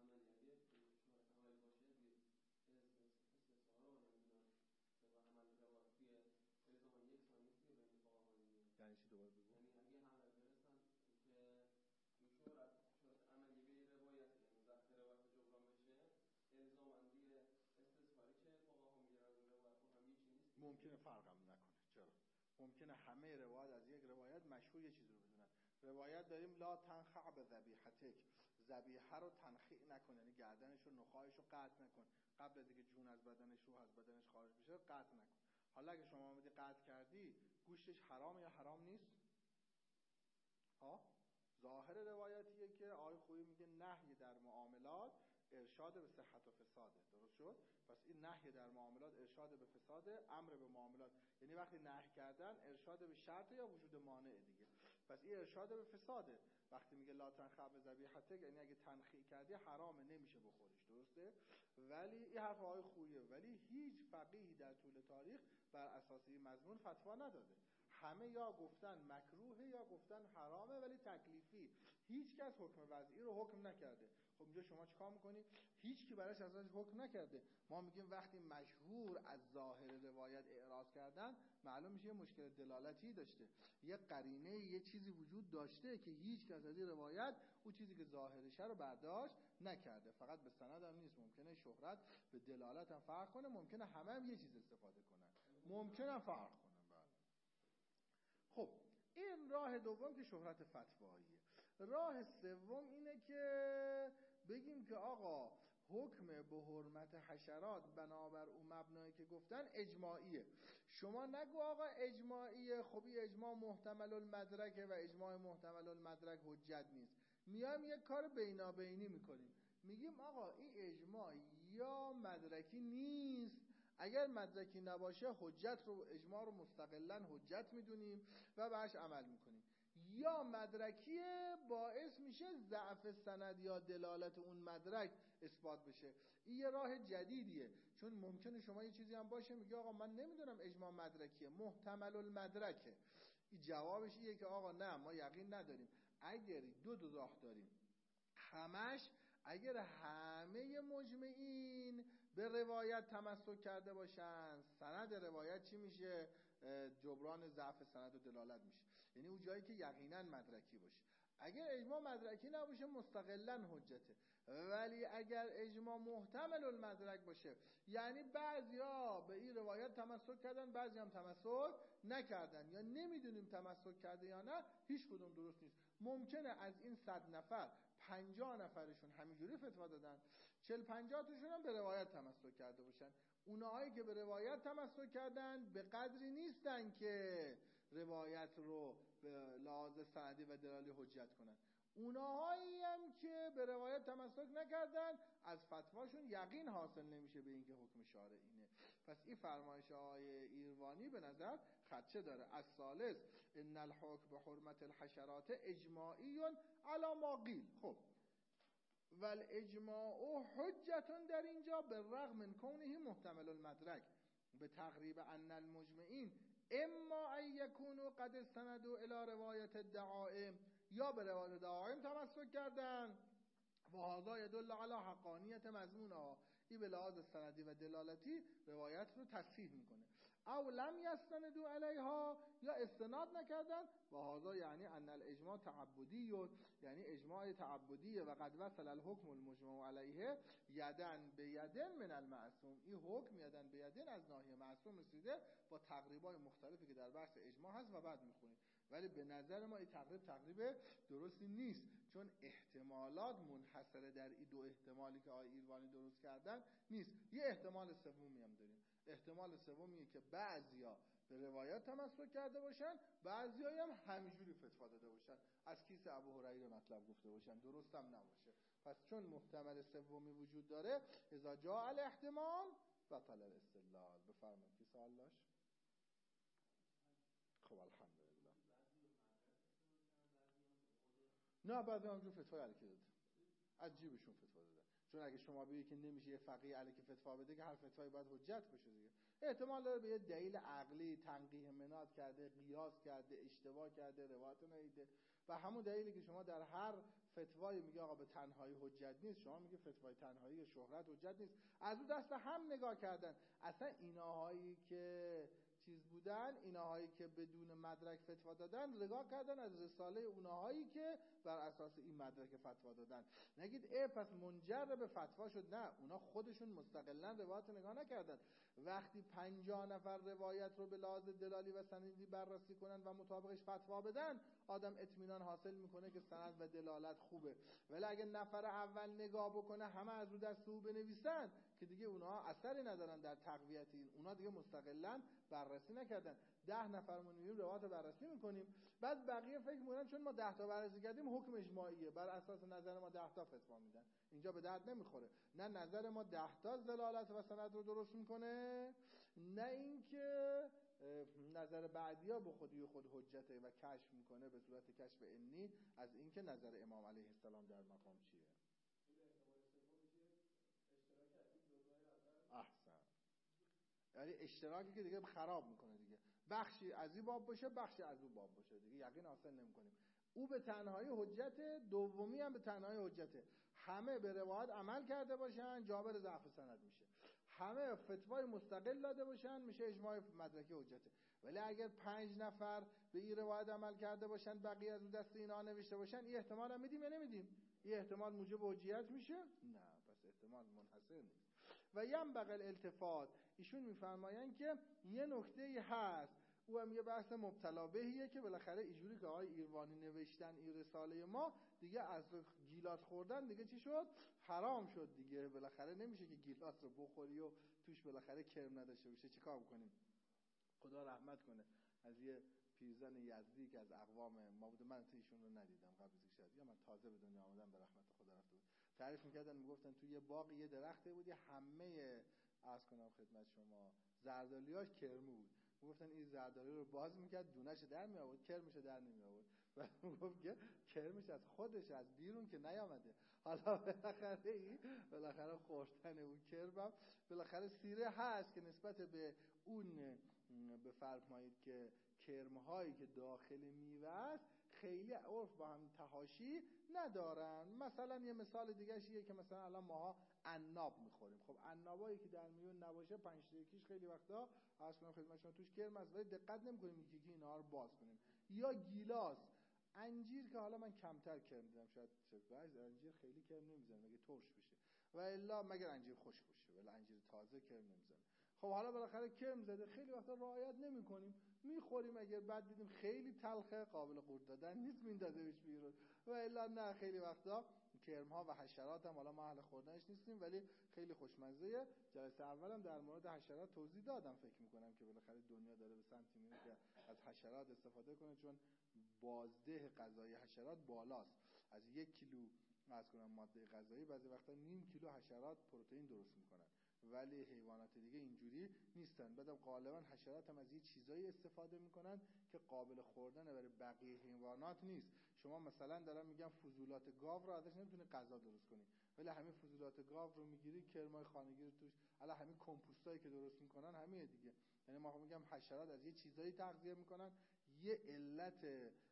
یعنی چی؟ دوباره بگو. یعنی اگه همه برسن که شهرت شهرت عملی به روایت یعنی ضبط روایت جبران بشه، الزامندی استثماری که فقها میگن روایت هم یه چیزی نیست. ممکنه فرقم نکنه. چرا؟ ممکنه همه روایت از یک روایت مشهور یه چیزی رو بدونن. روایت داریم لا تنخع به ذبیحتک، ذبیحه رو تنخیع نکن، یعنی گردنش رو نخاعش رو قطع نکن، قبل از اینکه جون از بدنش رو از بدنش خارج بشه قطع نکن. حالا اگه شما اومدی قطع کردی، گوشتش حرام یا حرام نیست؟ ها؟ ظاهر روایتیه که آقای خویی میگه نهی در معاملات ارشاد به صحت و فساده. درست شد؟ پس این نهی در معاملات ارشاد به فساده، امر به معاملات یعنی وقتی نهی کردن ارشاد به شرط یا وجود مانع دیگه. پس این ارشاد به فساده. وقتی میگه لا تنخع بذبیحتک یعنی اگه تنخیع کردی حرامه، نمیشه بخوریش. درسته؟ ولی این حرف آقای خوییه، ولی هیچ فقیهی در طول تاریخ بر اساس این مضمون فتوا نداده. همه یا گفتن مکروهه یا گفتن حرامه، ولی تکلیفی هیچ کس حکم وضعی رو حکم نکرده. خب اینجا شما چیکار میکنی؟ هیچ کی براش ازش حکم نکرده. ما میگیم وقتی مشهور از ظاهر روایت اعراض کردن، معلوم میشه یه مشکل دلالتی داشته، یه قرینه، یه چیزی وجود داشته که هیچ کس از این روایت اون چیزی که ظاهرشه رو برداشت نکرده. فقط به سند هم نیست، ممکنه شهرت به دلالت هم فرق کنه، ممکنه همه هم یه چیز استفاده کنن، ممکنه فرق کنه. خب این راه دوم که شهرت فتواییه. راه سوم اینه که بگیم که آقا حکم به حرمت حشرات بنابر اون مبنایی که گفتن اجماعیه. شما نگو آقا اجماعیه، خب این اجماع محتمل المدرکه و اجماع محتمل المدرک حجت نیست. میام یک کار بینابینی میکنیم، میگیم آقا این اجماع یا مدرکی نیست، اگر مدرکی نباشه حجت رو، اجماع رو مستقلاً حجت میدونیم و بهش عمل میکنیم، یا مدرکیه باعث میشه ضعف سند یا دلالت اون مدرک اثبات بشه. این یه راه جدیدیه، چون ممکنه شما یه چیزی هم باشه میگه آقا من نمیدونم اجماع مدرکیه، محتمل المدرکه. این جوابش اینه که آقا نه، ما یقین نداریم. اگر دو دو راه داریم، همش اگر همه مجمعین به روایت تمسک کرده باشن، سند روایت چی میشه؟ جبران ضعف سند و دلالت میشه، یعنی اون جایی که یقینا مدرکی باشه. اگر اجماع مدرکی نباشه مستقلا حجته. ولی اگر اجماع محتمل المدرک باشه، یعنی بعضیا به این روایت تمسک کردن، بعضی هم تمسک نکردن، یا نمیدونیم تمسک کرده یا نه، هیچ کدوم درست نیست. ممکنه از این صد نفر پنجاه نفرشون همینجوری فتوا دادن، چل پنجاه تاشون هم به روایت تمسک کرده باشن. اونهایی که به روایت تمسک کردن به قدری نیستن که روایت رو به لحاظ سندی و دلالی حجت کنن. اونهایی هم که به روایت تمسک نکردن، از فتواشون یقین حاصل نمیشه به اینکه حکم شارع اینه. پس این فرمایش آقای ایروانی به نظر خدشه داره. از ثالث ان الحکم به حرمت الحشرات اجماعی علی ما قیل. خب ول اجماع حجتون در اینجا به رغم من کونه محتمل المدرک به تقریب ان المجمعین اما ان یکونوا قد استندوا الی روایت الدعائم، یا به روایت دعائم تمسک کردن و هذا يدل علی حقانیت مضمونها، این به لحاظ سندی و دلالتی روایت رو تصحیح میکنه. او لم یستندوا علیها، یا استناد نکردن، و هذا یعنی ان الاجماع تعبدی، یعنی اجماع تعبدیه و قد وصل الحکم المجمع علیه یدن به یدن من المعصوم، این حکم یدن به یدن از ناحیه معصوم رسیده با تقریبای مختلفی که در بحث اجماع هست و بعد میخونیم. ولی به نظر ما این تقریب تقریب درستی نیست، چون احتمالات منحصره در این دو احتمالی که آقای ایروانی درست کردن نیست. یه احتمال سومی هم داریم. احتمال سومیه که بعضیا به روایت تمسک کرده باشن، بعضیا هم همینجوری فتوا داده باشن، از کیسه ابو هریره مطلب گفته باشن، درست هم نباشه. پس چون محتمل سومی وجود داره، اذا جاء الاحتمال بطل الاستدلال. بفرمایید کی سوال داشت؟ خب الحمدلله. نه بعد همونجور فتوای الکی داده، از جیبشون فتوا دادن. چون اگه شما بگید که نمیشه یه فقیه الکی فتوا بده که هر فتوایی باید حجت بشه دیگه. احتمال داره به یه دلیل عقلی تنقیح مناد کرده، قیاس کرده، اشتباه کرده، روایت ندیده و همون دلیلی که شما در هر فتوایی میگه آقا به تنهایی حجت نیست، شما میگه فتوای تنهایی یا شهرت حجت نیست. از اون دست هم نگاه کردن. اصلا ایناهایی که چیز بودن، ایناهایی که بدون مدرک فتوا دادن، نگاه کردن از رساله اوناهایی که بر اساس این مدرک فتوا دادن. نگید ای پس منجر به فتوا شد، نه، اونا خودشون مستقلا روایت نگاه نکردن. وقتی پنجاه نفر روایت رو به لحاظ دلالی و سندی بررسی کنن و مطابقش فتوا بدن، آدم اطمینان حاصل میکنه که سند و دلالت خوبه. ولی اگه نفر اول نگاه بکنه همه از رو دست او بنویسن که دیگه اونها اثری ندارن در تقویت این، اونها دیگه مستقلا بررسی نکردن. ده نفرمون میریم روایت رو بررسی میکنیم، بعد بقیه فکر میکنن چون ما ده تا بررسی کردیم حکم اجماعیه، بر اساس نظر ما ده تا فتوا میدن. اینجا به درد نمیخوره. نه نظر ما ده تا دلالت و سند رو درست میکنه، نه اینکه نظر بعدیا به خودی و خود حجته و کشف میکنه به صورت کشف علمی از اینکه نظر امام علیه السلام در مقام چیه. احسن. یعنی اشتراکی که دیگه خراب میکنه دیگه، بخشی از این باب باشه بخشی از اون باب باشه دیگه، یقین حاصل نمیکنیم. او به تنهایی حجته، دومی هم به تنهایی حجته. همه به روایت عمل کرده باشن جابر ضعف سند میشه، همه فتوای مستقل داده باشن میشه اجماع مدرکی حجته. ولی اگر پنج نفر به این روایت عمل کرده باشن بقیه از اون دست اینا نوشته باشن، این احتمال هم میدیم یا نمیدیم؟ این احتمال موجب حجیت میشه؟ نه، پس احتمال منحصر نیست. و یم بغل التفات، ایشون میفرمایند که یه نکته هست، او هم یه بحث مبتلا بهیه که بالاخره اینجوری که آقای ایروانی نوشتن این رساله ما دیگه از گیلاس خوردن دیگه چی شد؟ حرام شد دیگه. بالاخره نمیشه که گیلاس رو بخوری و توش بالاخره کرم نداشته باشه. چیکار بکنیم؟ خدا رحمت کنه. از یه پیرزن یزدی که از اقوام ما بود، من ایشون رو ندیدم قبل از شاید، یا من تازه به دنیا آمدم به رحمت خدا رفته بود، تعریف میکردن میگفتن توی یه باغ یه درخته بود، همه عرض کنم خدمت شما زردالیاش کرمه بود. میگفتن این زردالی رو باز میکرد دونه‌ش در می آورد، کرمش در نمی آورد. و میگفت که کرمش از خودش از بیرون که نیامده. حالا بالاخره این بالاخره خوردن اون کرم بالاخره سیره هست که نسبت به اون بفرمایید که کرم‌هایی که داخل میوه است خیلی عرف با هم تحاشی ندارن. مثلا یه مثال دیگه شیه که مثلا الان ماها عناب میخوریم. خب عنابایی که در میوه نباشه پنج تا یکیش خیلی وقتا اصلا خدمت شما توش کرم است، ولی دقت نمی‌کنیم یکی یکی اینا رو باز کنیم. یا گیلاس، انجیر که حالا من کمتر کرم دیدم، شاید بعضی انجیر خیلی کرم نمیزنه مگه ترش بشه و الا مگر انجیر خشک باشه، ولی انجیر تازه کرم نمیزنه. خب حالا بالاخره کرم زده خیلی وقتا رعایت نمی‌کنیم میخوریم، اگر بعد دیدیم خیلی تلخه قابل قورت دادن نیست میندازیمش بیرون و الا نه خیلی وقتا کرم ها و حشرات هم حالا ما اهل خوردنش نیستیم ولی خیلی خوشمزه. جلسه اولم در مورد حشرات توضیح دادم، فکر میکنم که بالاخره دنیا داره به سمتی میره که از حشرات استفاده کنه، چون بازده غذایی حشرات بالاست. از یک کیلو از کنم ماده غذایی بعضی وقتا نیم کیلو حشرات پروتئین درست میکنن، ولی حیوانات دیگه اینجوری نیستن. بعدم غالبا حشرات هم از یه چیزایی استفاده میکنن که قابل خوردن برای بقیه حیوانات نیست. شما مثلا دارم میگم فضولات گاو رو ازش نمیتونی غذا درست کنی، ولی همین فضولات گاو رو میگیری کرمای خانگی رو توش، الان همین کمپوستایی که درست میکنن همین دیگه. یعنی ما میگم حشرات از یه چیزایی تغذیه میکنن. یه علت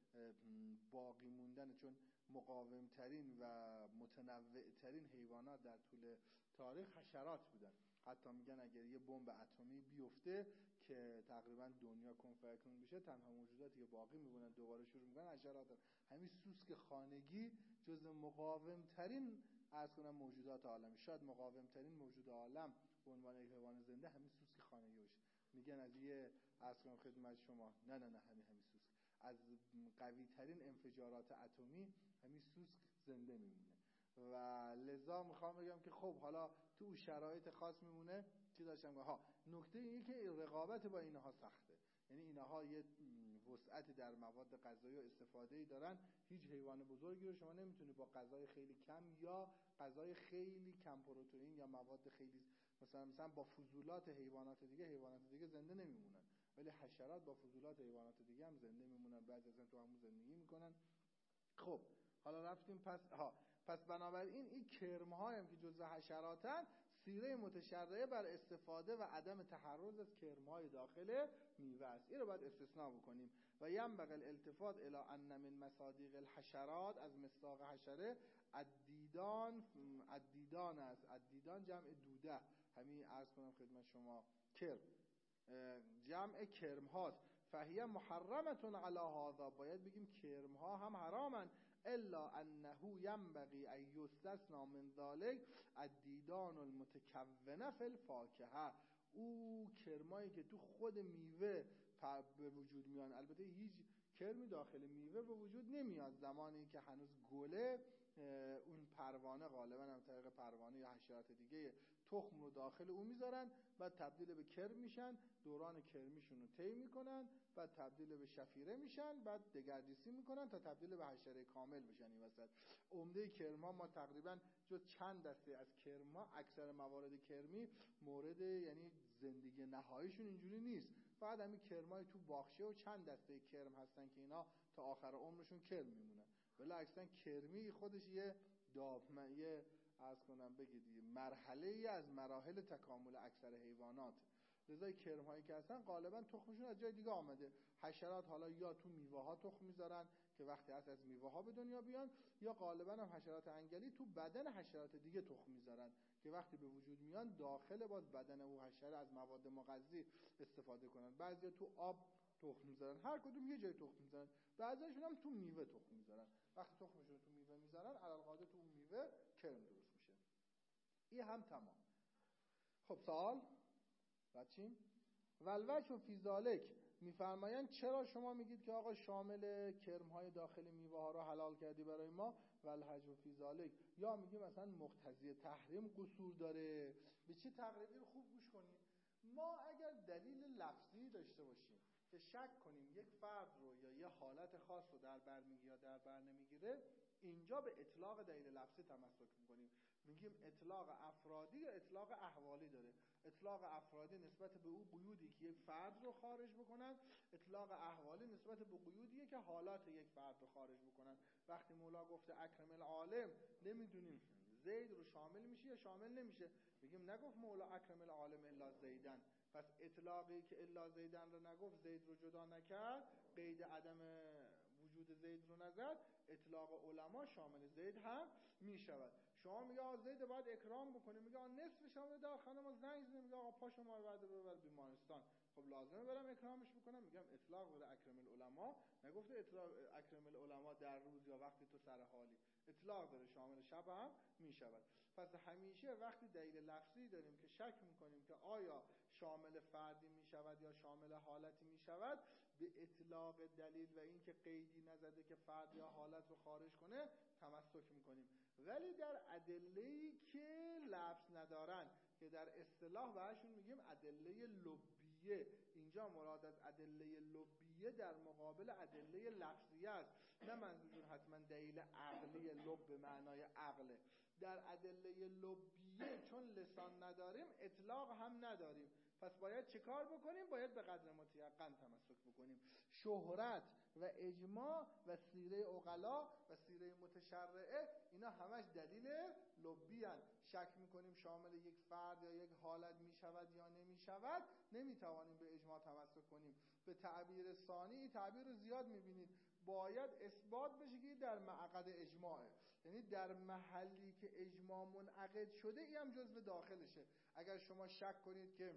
باقی موندن، چون مقاوم ترین و متنوع ترین حیوانات در طول تاریخ حشرات بودن. حتی میگن اگر یه بمب اتمی بیفته که تقریبا دنیا کن فیکون بشه، تنها موجوداتی که باقی میمونن دوباره شروع میکنن حشرات. همین سوسک خانگی جز مقاوم ترین از کنم موجودات عالم، شاید مقاوم ترین موجود عالم به عنوان یک حیوان زنده همین سوسک خانگی باشه. میگن از یه از کنم خدمت شما نه نه نه همین همین سوسک از قوی ترین انفجارات اتمی همین سوسک زنده میمونه. و لذا میخوام بگم که خب حالا تو شرایط خاص میمونه. چی داشتم ها نکته اینه که رقابت با اینها سخته، یعنی اینها یه وسعتی در مواد غذایی و استفاده‌ای دارن. هیچ حیوان بزرگی رو شما نمیتونی با غذای خیلی کم یا غذای خیلی کم پروتئین یا مواد خیلی مثلا مثلا با فضولات حیوانات دیگه حیوانات دیگه زنده نمیمونن، ولی حشرات با فضولات حیوانات دیگه هم زنده میمونن، بعضی ازن تو همون زندگی میکنن. خب حالا رفتیم پس ها پس بنابراین این کرم‌هایی هم که جزء حشراتن، سیره متشرعه بر استفاده و عدم تحرز از کرم‌های داخل میوه است. این رو باید استثناء بکنیم. و ینبغی الالتفات الی ان من مصادیق الحشرات، از مصداق حشره الدیدان الدیدان است. الدیدان جمع دوده، همین عرض کنم خدمت شما کرم جمع کرم هاست. فهیه محرمتون علی هذا، باید بگیم کرم ها هم حرامن. الا انه ینبغی ان یستثنی من ذلک الدیدان المتکونه فی الفاکهه، او کرمایی که تو خود میوه به وجود میان. البته هیچ کرمی داخل میوه به وجود نمیاد زمانی که هنوز گله، اون پروانه غالبا هم طریق پروانه یا حشرات دیگه تخم رو داخل اون میذارن، بعد تبدیل به کرم میشن، دوران کرمیشون رو طی میکنن، بعد تبدیل به شفیره میشن، بعد دگردیسی میکنن تا تبدیل به حشره کامل بشن. این وسط عمده کرما ما تقریبا جز چند دسته از کرما، اکثر موارد کرمی مورد یعنی زندگی نهاییشون اینجوری نیست، فقط همین کرمای تو باغچه و چند دسته کرم هستن که اینا تا آخر عمرشون کرم میمونن. ولی اصلا کرمی خودش یه دامنه عرض کنم بگید مرحله ای از مراحل تکامل اکثر حیوانات. لذا کرم هایی که هستن غالبا تخمشون از جای دیگه آمده. حشرات حالا یا تو میوه ها تخم میذارن که وقتی هست از میوه ها به دنیا بیان، یا غالبا هم حشرات انگلی تو بدن حشرات دیگه تخم میذارن که وقتی به وجود میان داخل باز بدن او حشره از مواد مغذی استفاده کنن. بعضیا تو آب تخم میذارن، هر کدوم یه جای تخم میذارن. بعضیاشون هم تو میوه تخم میذارن. وقتی تخمشون تو میوه میذارن علالقاعده تو اون میوه کرم درست میشه. این هم تمام. خب سوال بچیم ولوجه فی ذالک، میفرمایند چرا شما میگید که آقا شامل کرم‌های داخل میوه ها رو حلال کردی برای ما؟ ولوجه فی ذالک، یا میگیم مثلا مقتضی تحریم قصور داره. به چه تقریبی رو خوب گوش کنید. ما اگر دلیل لفظی داشته باشیم که شک کنیم یک فرد رو یا یه حالت خاص رو در بر میگیره یا در بر نمیگیره، اینجا به اطلاق دلیل لفظی تمسک میکنیم. میگیم اطلاق افرادی یا اطلاق احوالی داره. اطلاق افرادی نسبت به او قیودی که یک فرد رو خارج بکنن، اطلاق احوالی نسبت به قیودیه که حالات یک فرد رو خارج بکنن. وقتی مولا گفته اکرم العالم، نمیدونیم زید رو شامل میشه یا شامل نمیشه. میگیم نگفت مولا اکرم العالم الا زیدن، پس اطلاقی که الا زیدن رو نگفت، زید رو جدا نکرد، قید عدم وجود زید رو نزد، اطلاق علما شامل زید هم میشود. شما میگه آقا زید باید اکرام بکنی، میگه آقا نصف شامل در خانه ما زنگ زنه، میگه آقا پا شما رو بعد ببر بیمارستان، خب لازمه برم اکرامش بکنم. میگم اطلاق بوده اکرم العلما، نگفته اطلاق اکرم العلما در روز یا وقتی تو سر حالی، اطلاق داره شامل شب هم میشود. پس همیشه وقتی دلیل لفظی داریم که شک میکنیم که آیا شامل فردی میشود یا شامل حالتی میشود، به اطلاق دلیل و اینکه قیدی نزده که فرد یا حالت رو خارج کنه تمسک میکنیم. ولی در ادله‌ای که لفظ ندارن که در اصطلاح بهشون میگیم ادله لبیه، اینجا مراد از ادله لبیه در مقابل ادله لفظیه است، نه منظورشون حتما دلیل عقلی، لب به معنای عقله. در ادله لبیه چون لسان نداریم اطلاق هم نداریم، پس باید چه کار بکنیم؟ باید به قدر متیقن تمسک بکنیم. شهرت و اجماع و سیره عقلا و سیره متشرعه اینا همش دلیل لبی هن. شک میکنیم شامل یک فرد یا یک حالت میشود یا نمیشود، نمیتوانیم به اجماع تمسک کنیم. به تعبیر ثانی، تعبیر رو زیاد میبینید، باید اثبات بشه که در معقد اجماعه، یعنی در محلی که اجماع منعقد شده ای هم جزو داخلشه. اگر شما شک کنید که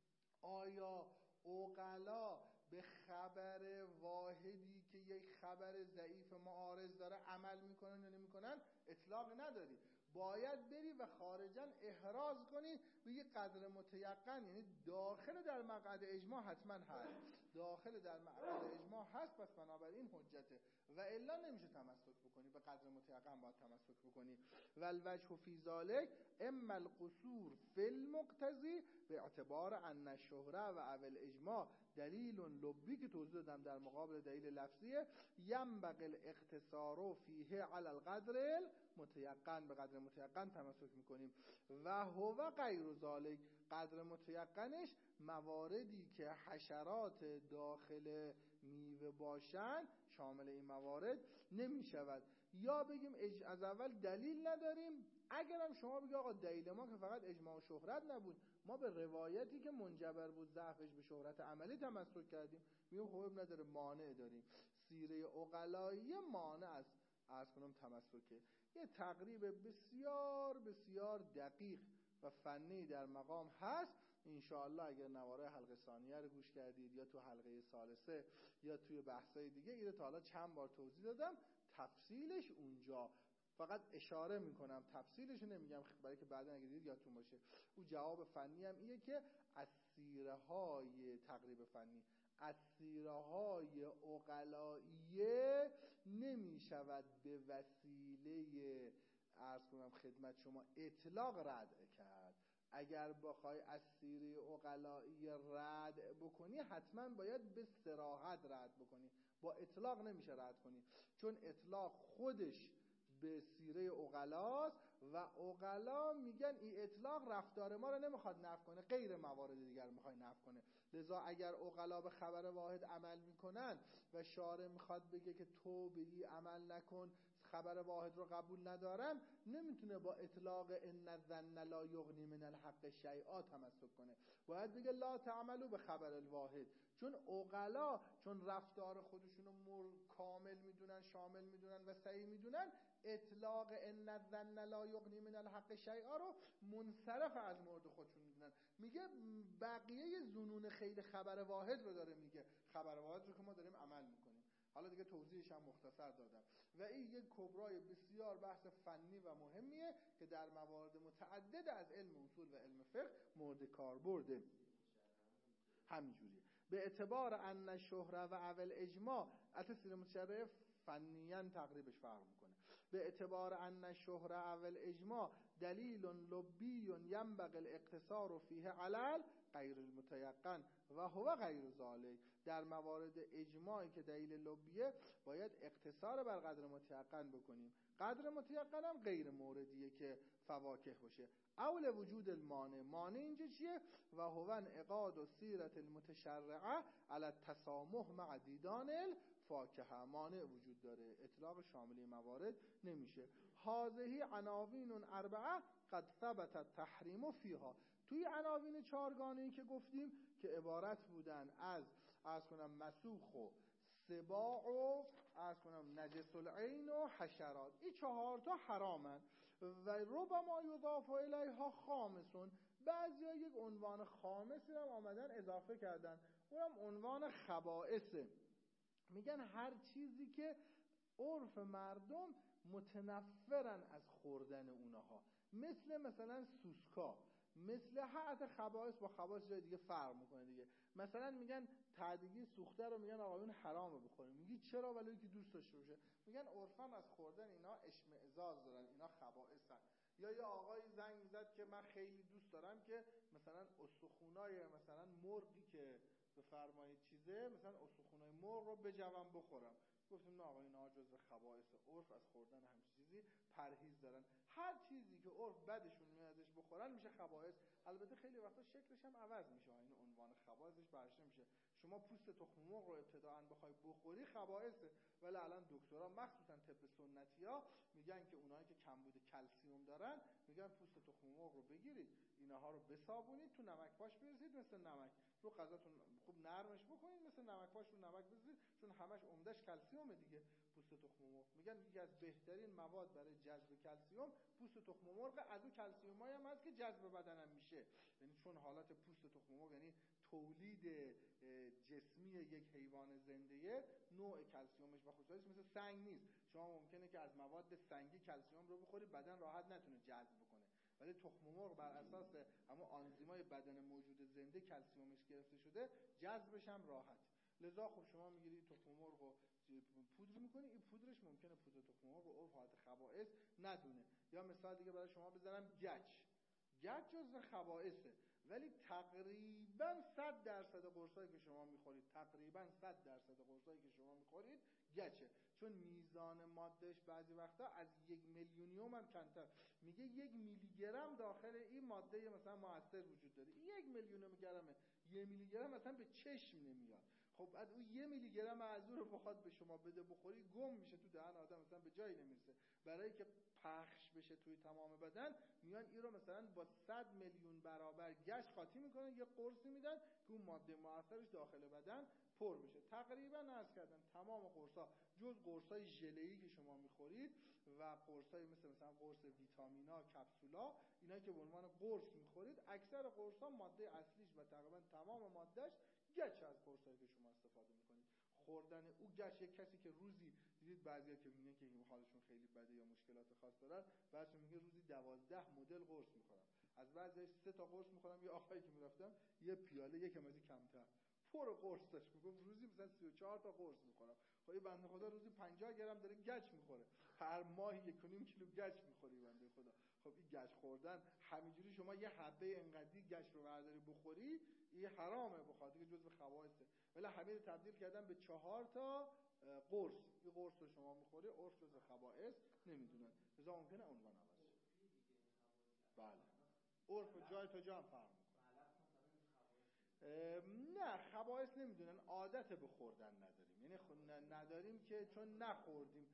آیا عقلا به خبر واحدی که یک خبر ضعیف معارض داره عمل میکنن یا نمیکنن، اطلاق نداری، باید بری و خارجا احراز کنی به یک قدر متیقن، یعنی داخل در مقعد اجماع حتما هست، داخل در مقعد اجماع هست، پس بنابراین حجته، و الا نمیشه تمسک بکنی، به قدر متیقن باید تمسک بکنی. والوجه فی ذلک اما القصور فی المقتضی به اعتبار ان الشهره و اول اجماع دلیل لبی که توضیح دادم در مقابل دلیل لفظیه، ینبغی الاقتصار فیه علی القدر متیقن، به قدر متیقن تمسک میکنیم. و هو غیر ذلک، قدر متیقنش مواردی که حشرات داخل میوه باشن شامل این موارد نمی شود. یا بگیم از اول دلیل نداریم. اگرم شما بگید آقا دلیل ما که فقط اجماع و شهرت نبود، ما به روایتی که منجبر بود ضعفش به شهرت عملی تمسک کردیم، میگم خب نداره، مانع داریم. سیره عقلایی مانع است عرض کنم تمسکه. یه تقریب بسیار بسیار دقیق و فنی در مقام هست. انشاءالله اگر نواره حلقه ثانیه رو گوش کردید یا تو حلقه ثالثه یا توی بحثای دیگه، اینو تا حالا چند بار توضیح دادم، تفصیلش اونجا، فقط اشاره میکنم، تفصیلش نمیگم برای که بعدا اگه دیدید یادتون باشه. اون جواب فنی هم اینه که از سیره های تقریب فنی، از سیره های عقلائیه نمی شود به وسیله عرض کنم خدمت شما اطلاق رد کرد. اگر بخوای از سیره عقلایی رد بکنی حتما باید به صراحت رد بکنی، با اطلاق نمیشه رد کنی، چون اطلاق خودش به سیره عقلاست و عقلا میگن این اطلاق رفتار ما رو نمیخواد نفی کنه، غیر موارد دیگر میخواد نفی کنه. لذا اگر عقلا به خبر واحد عمل میکنن و شارع میخواد بگه که تو به این عمل نکن، خبر واحد رو قبول ندارن، نمیتونه با اطلاق ان الظن لا یغنی من الحق شیئا تمسک کنه، باید بگه لا تعملوا به خبر الواحد. چون عقلا چون رفتار خودشونو مر کامل میدونن، شامل میدونن و صحیح میدونن، اطلاق ان الظن لا یغنی من الحق شیئا رو منصرف از مورد خودشون میدونن. میگه بقیه ظنون خیلی خبر واحد رو داره میگه، خبر واحد رو که ما داریم عمل میکنیم. حالا دیگه توضیحش هم مختصر دادم و این یک کبرای بسیار بحث فنی و مهمیه که در موارد متعدد از علم اصول و علم فقه مورد کار برده. همینجوریه. به اعتبار ان شهره و اول اجماع، البته سیره متشرعه فنیاً تقریبش فرق میکنه. به اعتبار ان شهره اول اجماع دلیل لبی ینبغی الاقتصار فیه علل غیر المتیقن و هو غیر ذالک. در موارد اجماعی که دلیل لبیه باید اقتصار بر قدر متیقن بکنیم. قدر متیقن هم غیر موردیه که فواکه باشه. اول وجود المانع، مانع اینجا چیه؟ و هو انعقاد و سیرت المتشرعه علی التسامح مع دیدان الفاکهه. مانع وجود داره، اطلاق شامل موارد نمیشه. هذه عناوین اربعه قد ثبت التحریم فیها. توی عناوین چهارگانه‌ای که گفتیم که عبارت بودن از عرض کنم مسوخ و سباع و عرض کنم نجس العین و حشرات، این چهار تا حرامن و ربما یضاف الیها خامسون. بعضیا یک عنوان خامسی رو آمدن اضافه کردن، اونم عنوان خبائثه. میگن هر چیزی که عرف مردم متنفرن از خوردن اونها، مثل مثلا سوسکا، مثل حتی خبائث با خبائث جای دیگه فرق میکنه دیگه. مثلا میگن تعدیگی سوخته رو میگن آقایون حرامه بخوریم، میگی چرا؟ ولی که دوست داشته باشه. میگن عرفم از خوردن اینا اشمئزاز دارن، اینا خبائثن. یا یه آقای زنگ میزد که من خیلی دوست دارم که مثلا استخونای مثلا مرغی که بفرمایید چیزه، مثلا استخونای مرغ رو بجوام بخورم. گفتیم نه آقا اینا جزو خبائث عرف، از خوردن همین چیزی پرهیز دارن. هر چیزی که عرف بدشون میاد ازش بخورن میشه خبائث. البته خیلی وقتا شکلش هم عوض میشه، این عنوان خبائثش برش نمیشه. شما پوست تخم مرغ رو ابتداءً بخوای بخوری خبائثه، ولی الان دکترا مخصوصا طب سنتی‌ها میگن که اونایی که کمبود کلسیم دارن میگن پوست تخم مرغ رو بگیرید، اینها رو بصابونید، تو نمک پاش بریزید، مثل نمک رو غذاتون خوب نرمش بکنید، مثل نمک پاش رو نمک بریزید، چون همش عمدش کلسیمه دیگه پوست تخم مرغ. میگن یکی از بهترین مواد برای جذب کلسیم پوست تخم مرغ. از اون کلسیمایی هم هست که جذب بدنم میشه، یعنی چون حالت پوست تخم مرغ یعنی تولید جسمی یک حیوان زنده، نوع کلسیمش و خصوصیتش مثل سنگ نیست. شما ممکنه که از مواد سنگی کلسیم رو بخوری بدن راحت نتونه جذب بکنه، ولی تخم مرغ بر اساس همون آنزیمای بدن موجود زنده کلسیمش گرفته شده، جذبش هم راحت. لذا خب شما میگیرید تخم مرغ رو پودر میکنی، این پودرش ممکنه پودر تخم مرغ رو عرف حالت خبائث ندونه. یا مثال دیگه برای شما بزنم، گچ. گچ جزو خبائثه، ولی تقریبا صد درصد قرصایی که شما میخورید، تقریبا صد درصد قرصایی که شما میخورید گچه، چون میزان مادهش بعضی وقتا از یک میلیونیوم هم کمتر. میگه یک میلی گرم داخل این ماده مثلا مؤثر وجود داره، یک میلیون گرمه، یک میلی گرم مثلا به چشم نمیاد. خب بعد اون یه میلی گرم معذور رو بخواد به شما بده بخوری، گم میشه تو دهن آدم، مثلا به جایی نمیرسه. برای که پخش بشه توی تمام بدن میان این رو مثلا با صد میلیون برابر گچ قاطی میکنن، یه قرصی میدن که اون ماده مؤثرش داخل بدن پر بشه. تقریبا عرض کردم تمام قرصا جز قرصای ژله‌ای که شما میخورید و قرصای مثل مثلا قرص ویتامینا، کپسولا، اینا که به عنوان قرص میخورید، اکثر قرصا ماده اصلیش و تقریبا تمام مادهش گچ از قرصایی که شما استفاده میکنید. خوردن او گچ، یک کسی که روزی دیدید بعضیا که میگن که حالشون خیلی بده یا مشکلات خاص دارن، بعضی میگه روزی دوازده مدل قرص میخورم. از بعضی سه تا قرص میخورم. یه آقایی که میرفتم یه پیاله یکم از کمتر پر قرص داشت، میگفت روزی مثلا سی و چهار تا قرص میخورم. خب این بنده خدا روزی پنجاه گرم داره گچ میخوره، هر ماه یک و نیم کیلو گچ میخوری بنده خدا. خب این گچ خوردن همینجوری شما یه حبه انقدی گچ رو برداری بخوری، این حرامه، بخاطر که جزء خواصه. ولی همه رو تبدیل کردن به چهار تا قرص. این قرص رو شما میخوری، عرف جزء خواص نمیدونن، لذا ممکنه عنوان عوض شه. بله، عرف جای تا جا هم فرق میکنه. نه خواص نمیدونن، عادت به خوردن نداریم، یعنی نداریم که چون نخوردیم.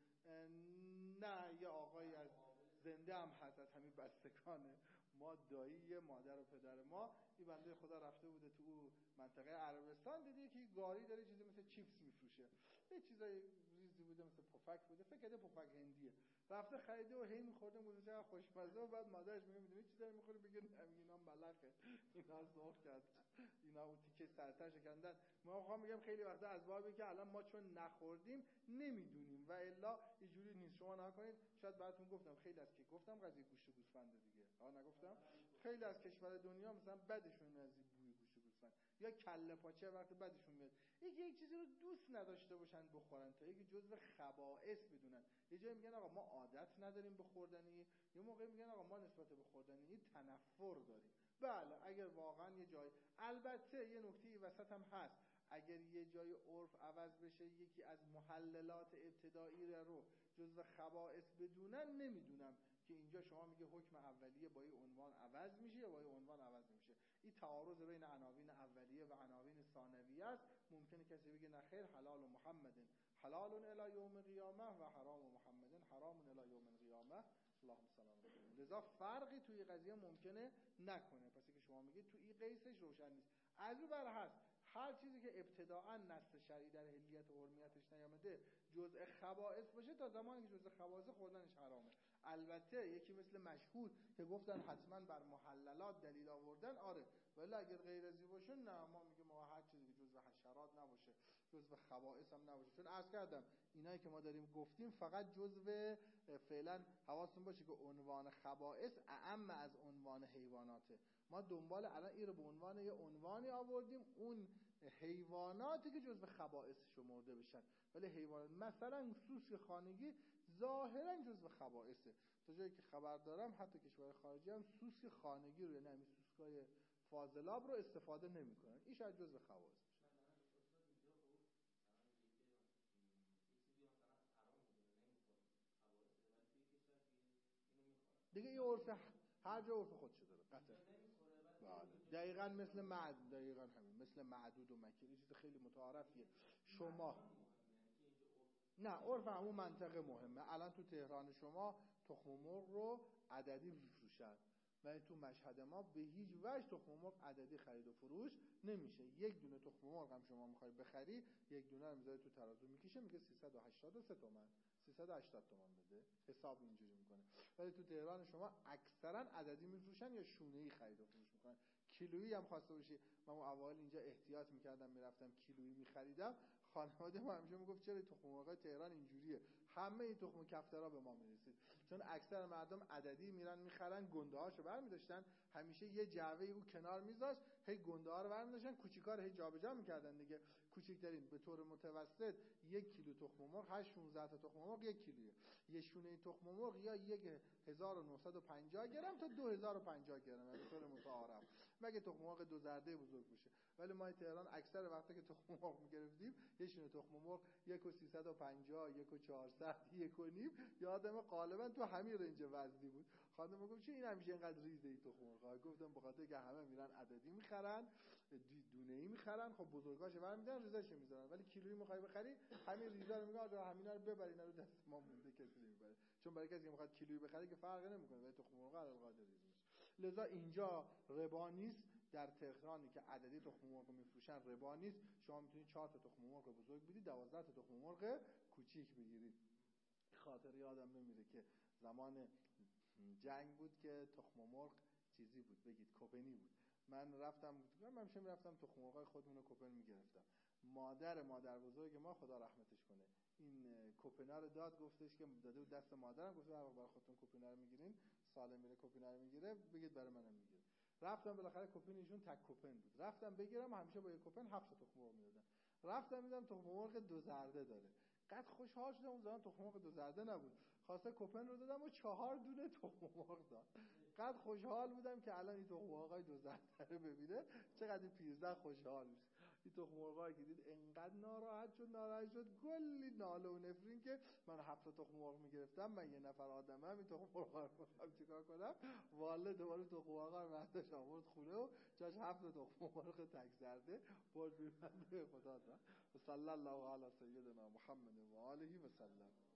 نه، یه آقایی از زنده هم هست از همین بستگانه ما، دایی مادر و پدر ما، این بنده خدا رفته بوده تو منطقه عربستان، دیدی که گاری داره چیزی مثل چیپس میفروشه، یه چیزای ریزی بوده مثل پفک بوده، فکر کرده پفک هندیه، رفته خریده و هی میخورده، موزه چقدر خوشمزه. و بعد مادرش میگه میدونی چی داره میخوری؟ بگه اینا ملخه، اینا ذوق کرد، اینا اون تیکه سرتر شکندن. ما میخوام میگم خیلی وقتا از بابی که الان ما چون نخوردیم نمیدونیم و الا اینجوری نیست. شما نکنید، شاید براتون گفتم خیلی از که گفتم قضیه گوشت و گوسفند دیگه، آ نگفتم خیلی از کشور دنیا مثلا بدشون از بوی گوشت و گوسفند یا کله پاچه وقتی بدشون میاد، یکی یک چیزی رو دوست نداشته باشن بخورن تا یکی جزء خبائث بدونن. یه جایی میگن آقا ما عادت نداریم به خوردنی، یه موقع میگن آقا ما نسبت به خوردنی تنفر داریم. بله اگر واقعا یه جای، البته یه نکته وسط هم هست، اگر یه جای عرف عوض بشه یکی از محللات ابتدایی رو جزء خبائث بدونن، نمیدونم که اینجا شما میگه حکم اولیه با این عنوان عوض میشه یا با این عنوان عوض نمیشه. این تعارض بین عناوین اولیه و عناوین ثانویه است. ممکنه کسی بگه نه خیر، حلال و محمد حلال الی یوم القیامه و حرام و محمد حرام الی یوم القیامه. اللهم صل علی محمد. لذا فرقی توی قضیه ممکنه نکنه. پس که شما میگید تو این قیسش روشن نیست. از اون بر هست هر چیزی که ابتداعا نص شرعی در حلیت و حرمیتش نیامده جزء خبائث باشه، تا زمانی که جزء خبائث خوردنش حرامه. البته یکی مثل مشهور که گفتن حتما بر محللات دلیل آوردن، آره، ولی اگر غیر از این باشه نه، ما میگیم ما هر چیزی که جزء حشرات نباشه، جزء خبائث هم نباشه. چون عرض کردم اینایی که ما داریم گفتیم فقط جزء، فعلا حواستون باشه که عنوان خبائث اعم از عنوان حیواناته. ما دنبال الان این رو به عنوان یه عنوانی آوردیم، اون حیواناتی که جزء خبائث شمرده بشن. ولی حیوانات مثلا سوسک خانگی ظاهرا جزء خبائثه. تا جایی که خبر دارم حتی کشور خارجی هم سوسک خانگی رو، یعنی همین سوسکای فاضلاب رو استفاده نمی‌کنن. این شاید جزء خبائث باشه. دیگه این عرف هر جا عرف خودشه داره قطعا. بله دقیقاً مثل معد، دقیقاً همین مثل معدود و مکیر، این چیز خیلی متعارفیه. شما نه، عرف همون منطقه مهمه. الان تو تهران شما تخم مرغ رو عددی میفروشن، ولی تو مشهد ما به هیچ وجه تخم مرغ عددی خرید و فروش نمیشه. یک دونه تخم مرغ هم شما میخوای بخری، یک دونه رو میذاری تو ترازو میکشه، میگه سیصد و هشتاد و سه تومن، سیصد و هشتاد تومن بده، حساب اینجوری میکنه. ولی تو تهران شما اکثرا عددی میفروشن یا شونه‌ای خرید و فروش میکنن. کیلویی هم خواسته باشی، من اون اوایل اینجا احتیاط میکردم میرفتم کیلویی میخریدم، خانواده ما همیشه میگفت چرا تخم مرغ تهران اینجوریه، همه این تخم کفترا به ما میرسید. چون اکثر مردم عددی میرن میخرن، گنده هاشو برمی‌داشتن، همیشه یه جعبه او کنار میذاشت، هی گنده ها رو برمی‌داشتن، کوچیکا رو هی جابجا میکردن دیگه. کوچیکترین به طور متوسط یک کیلو تخم مرغ هشت شانزده تا تخم مرغ یک کیلویه. یه شونه تخم مرغ یا یک هزار و نهصد و پنجاه گرم تا دو هزار و پنجاه گرم به طور متعارف، مگه تخم مرغ دو زرده بزرگ باشه. ولی ما تهران اکثر وقتا که تخم مرغ می‌گرفتیم یه شونه تخم مرغ یک و سیصد و پنجاه، یک و چهارصد، یک و نیم، یادم غالبا تو همین رنج وزنی بود. خانم گفت چه این همیشه اینقدر ریزه ای تخم مرغ؟ گفتم بخاطر که همه میرن عددی میخرن، دونه ای میخرن، خب بزرگاشو برمی‌دارن ریزاشو میذارن، ولی کیلویی میخوای بخری همین ریزا رو میگن آقا همینا رو ببرین رو دست ما مونده کسی نمیبره، چون برای کسی که میخواد کیلویی بخره که فرقی نمیکنه ولی تخم مرغ القاعده ریز میشه. لذا اینجا ربا نیست، در تهرانی که عددی تخم مرغ میفروشن ربا نیست، شما میتونید چهار تا تخم مرغ بزرگ بدید، دوازده تا تخم مرغ کوچیک بگیرید. خاطر یادم نمیره که زمان جنگ بود که تخم مرغ چیزی بود، بگید کوپنی بود، من رفتم من همیشه میرفتم تخم مرغای خودمون رو کوپن میگرفتم. مادر مادر بزرگ ما خدا رحمتش کنه این کوپنا رو داد، گفتش که داده بود دست مادرم، گفت هر وقت برای خودتون کوپنا رو میگیرین سالم میره کوپنا رو میگیره بگید برای منم میگیره. رفتم بالاخره کوپن ایشون تک کوپن بود، رفتم بگیرم همیشه با یک کوپن هفت تا تخم مرغ میدادن. رفتم دیدم تخم مرغ دو زرده داره، قد خوشحال شدم. اون زمان تخم مرغ دو زرده نبود، خواسته کوپن رو دادم و چهار دونه تخم مرغ داد. قد خوشحال بودم که الان این تخم مرغای دو زرده رو ببینه چقدر پیرزن خوشحال میشه. این تخم مرغایی که دید انقدر ناراحت شد ناراحت شد گلی ناله و نفرین که من هفت تا تخم مرغ میگرفتم، من یه نفر آدمم، این تخم مرغا رو میخوام چیکار کنم؟ والله دوباره تخم مرغا رو برداشت آورد خونه و جاش هفت تا تخم مرغ تک زرده برد میبنده. خدا تا صلی الله علی سیدنا محمد و آله و سلم.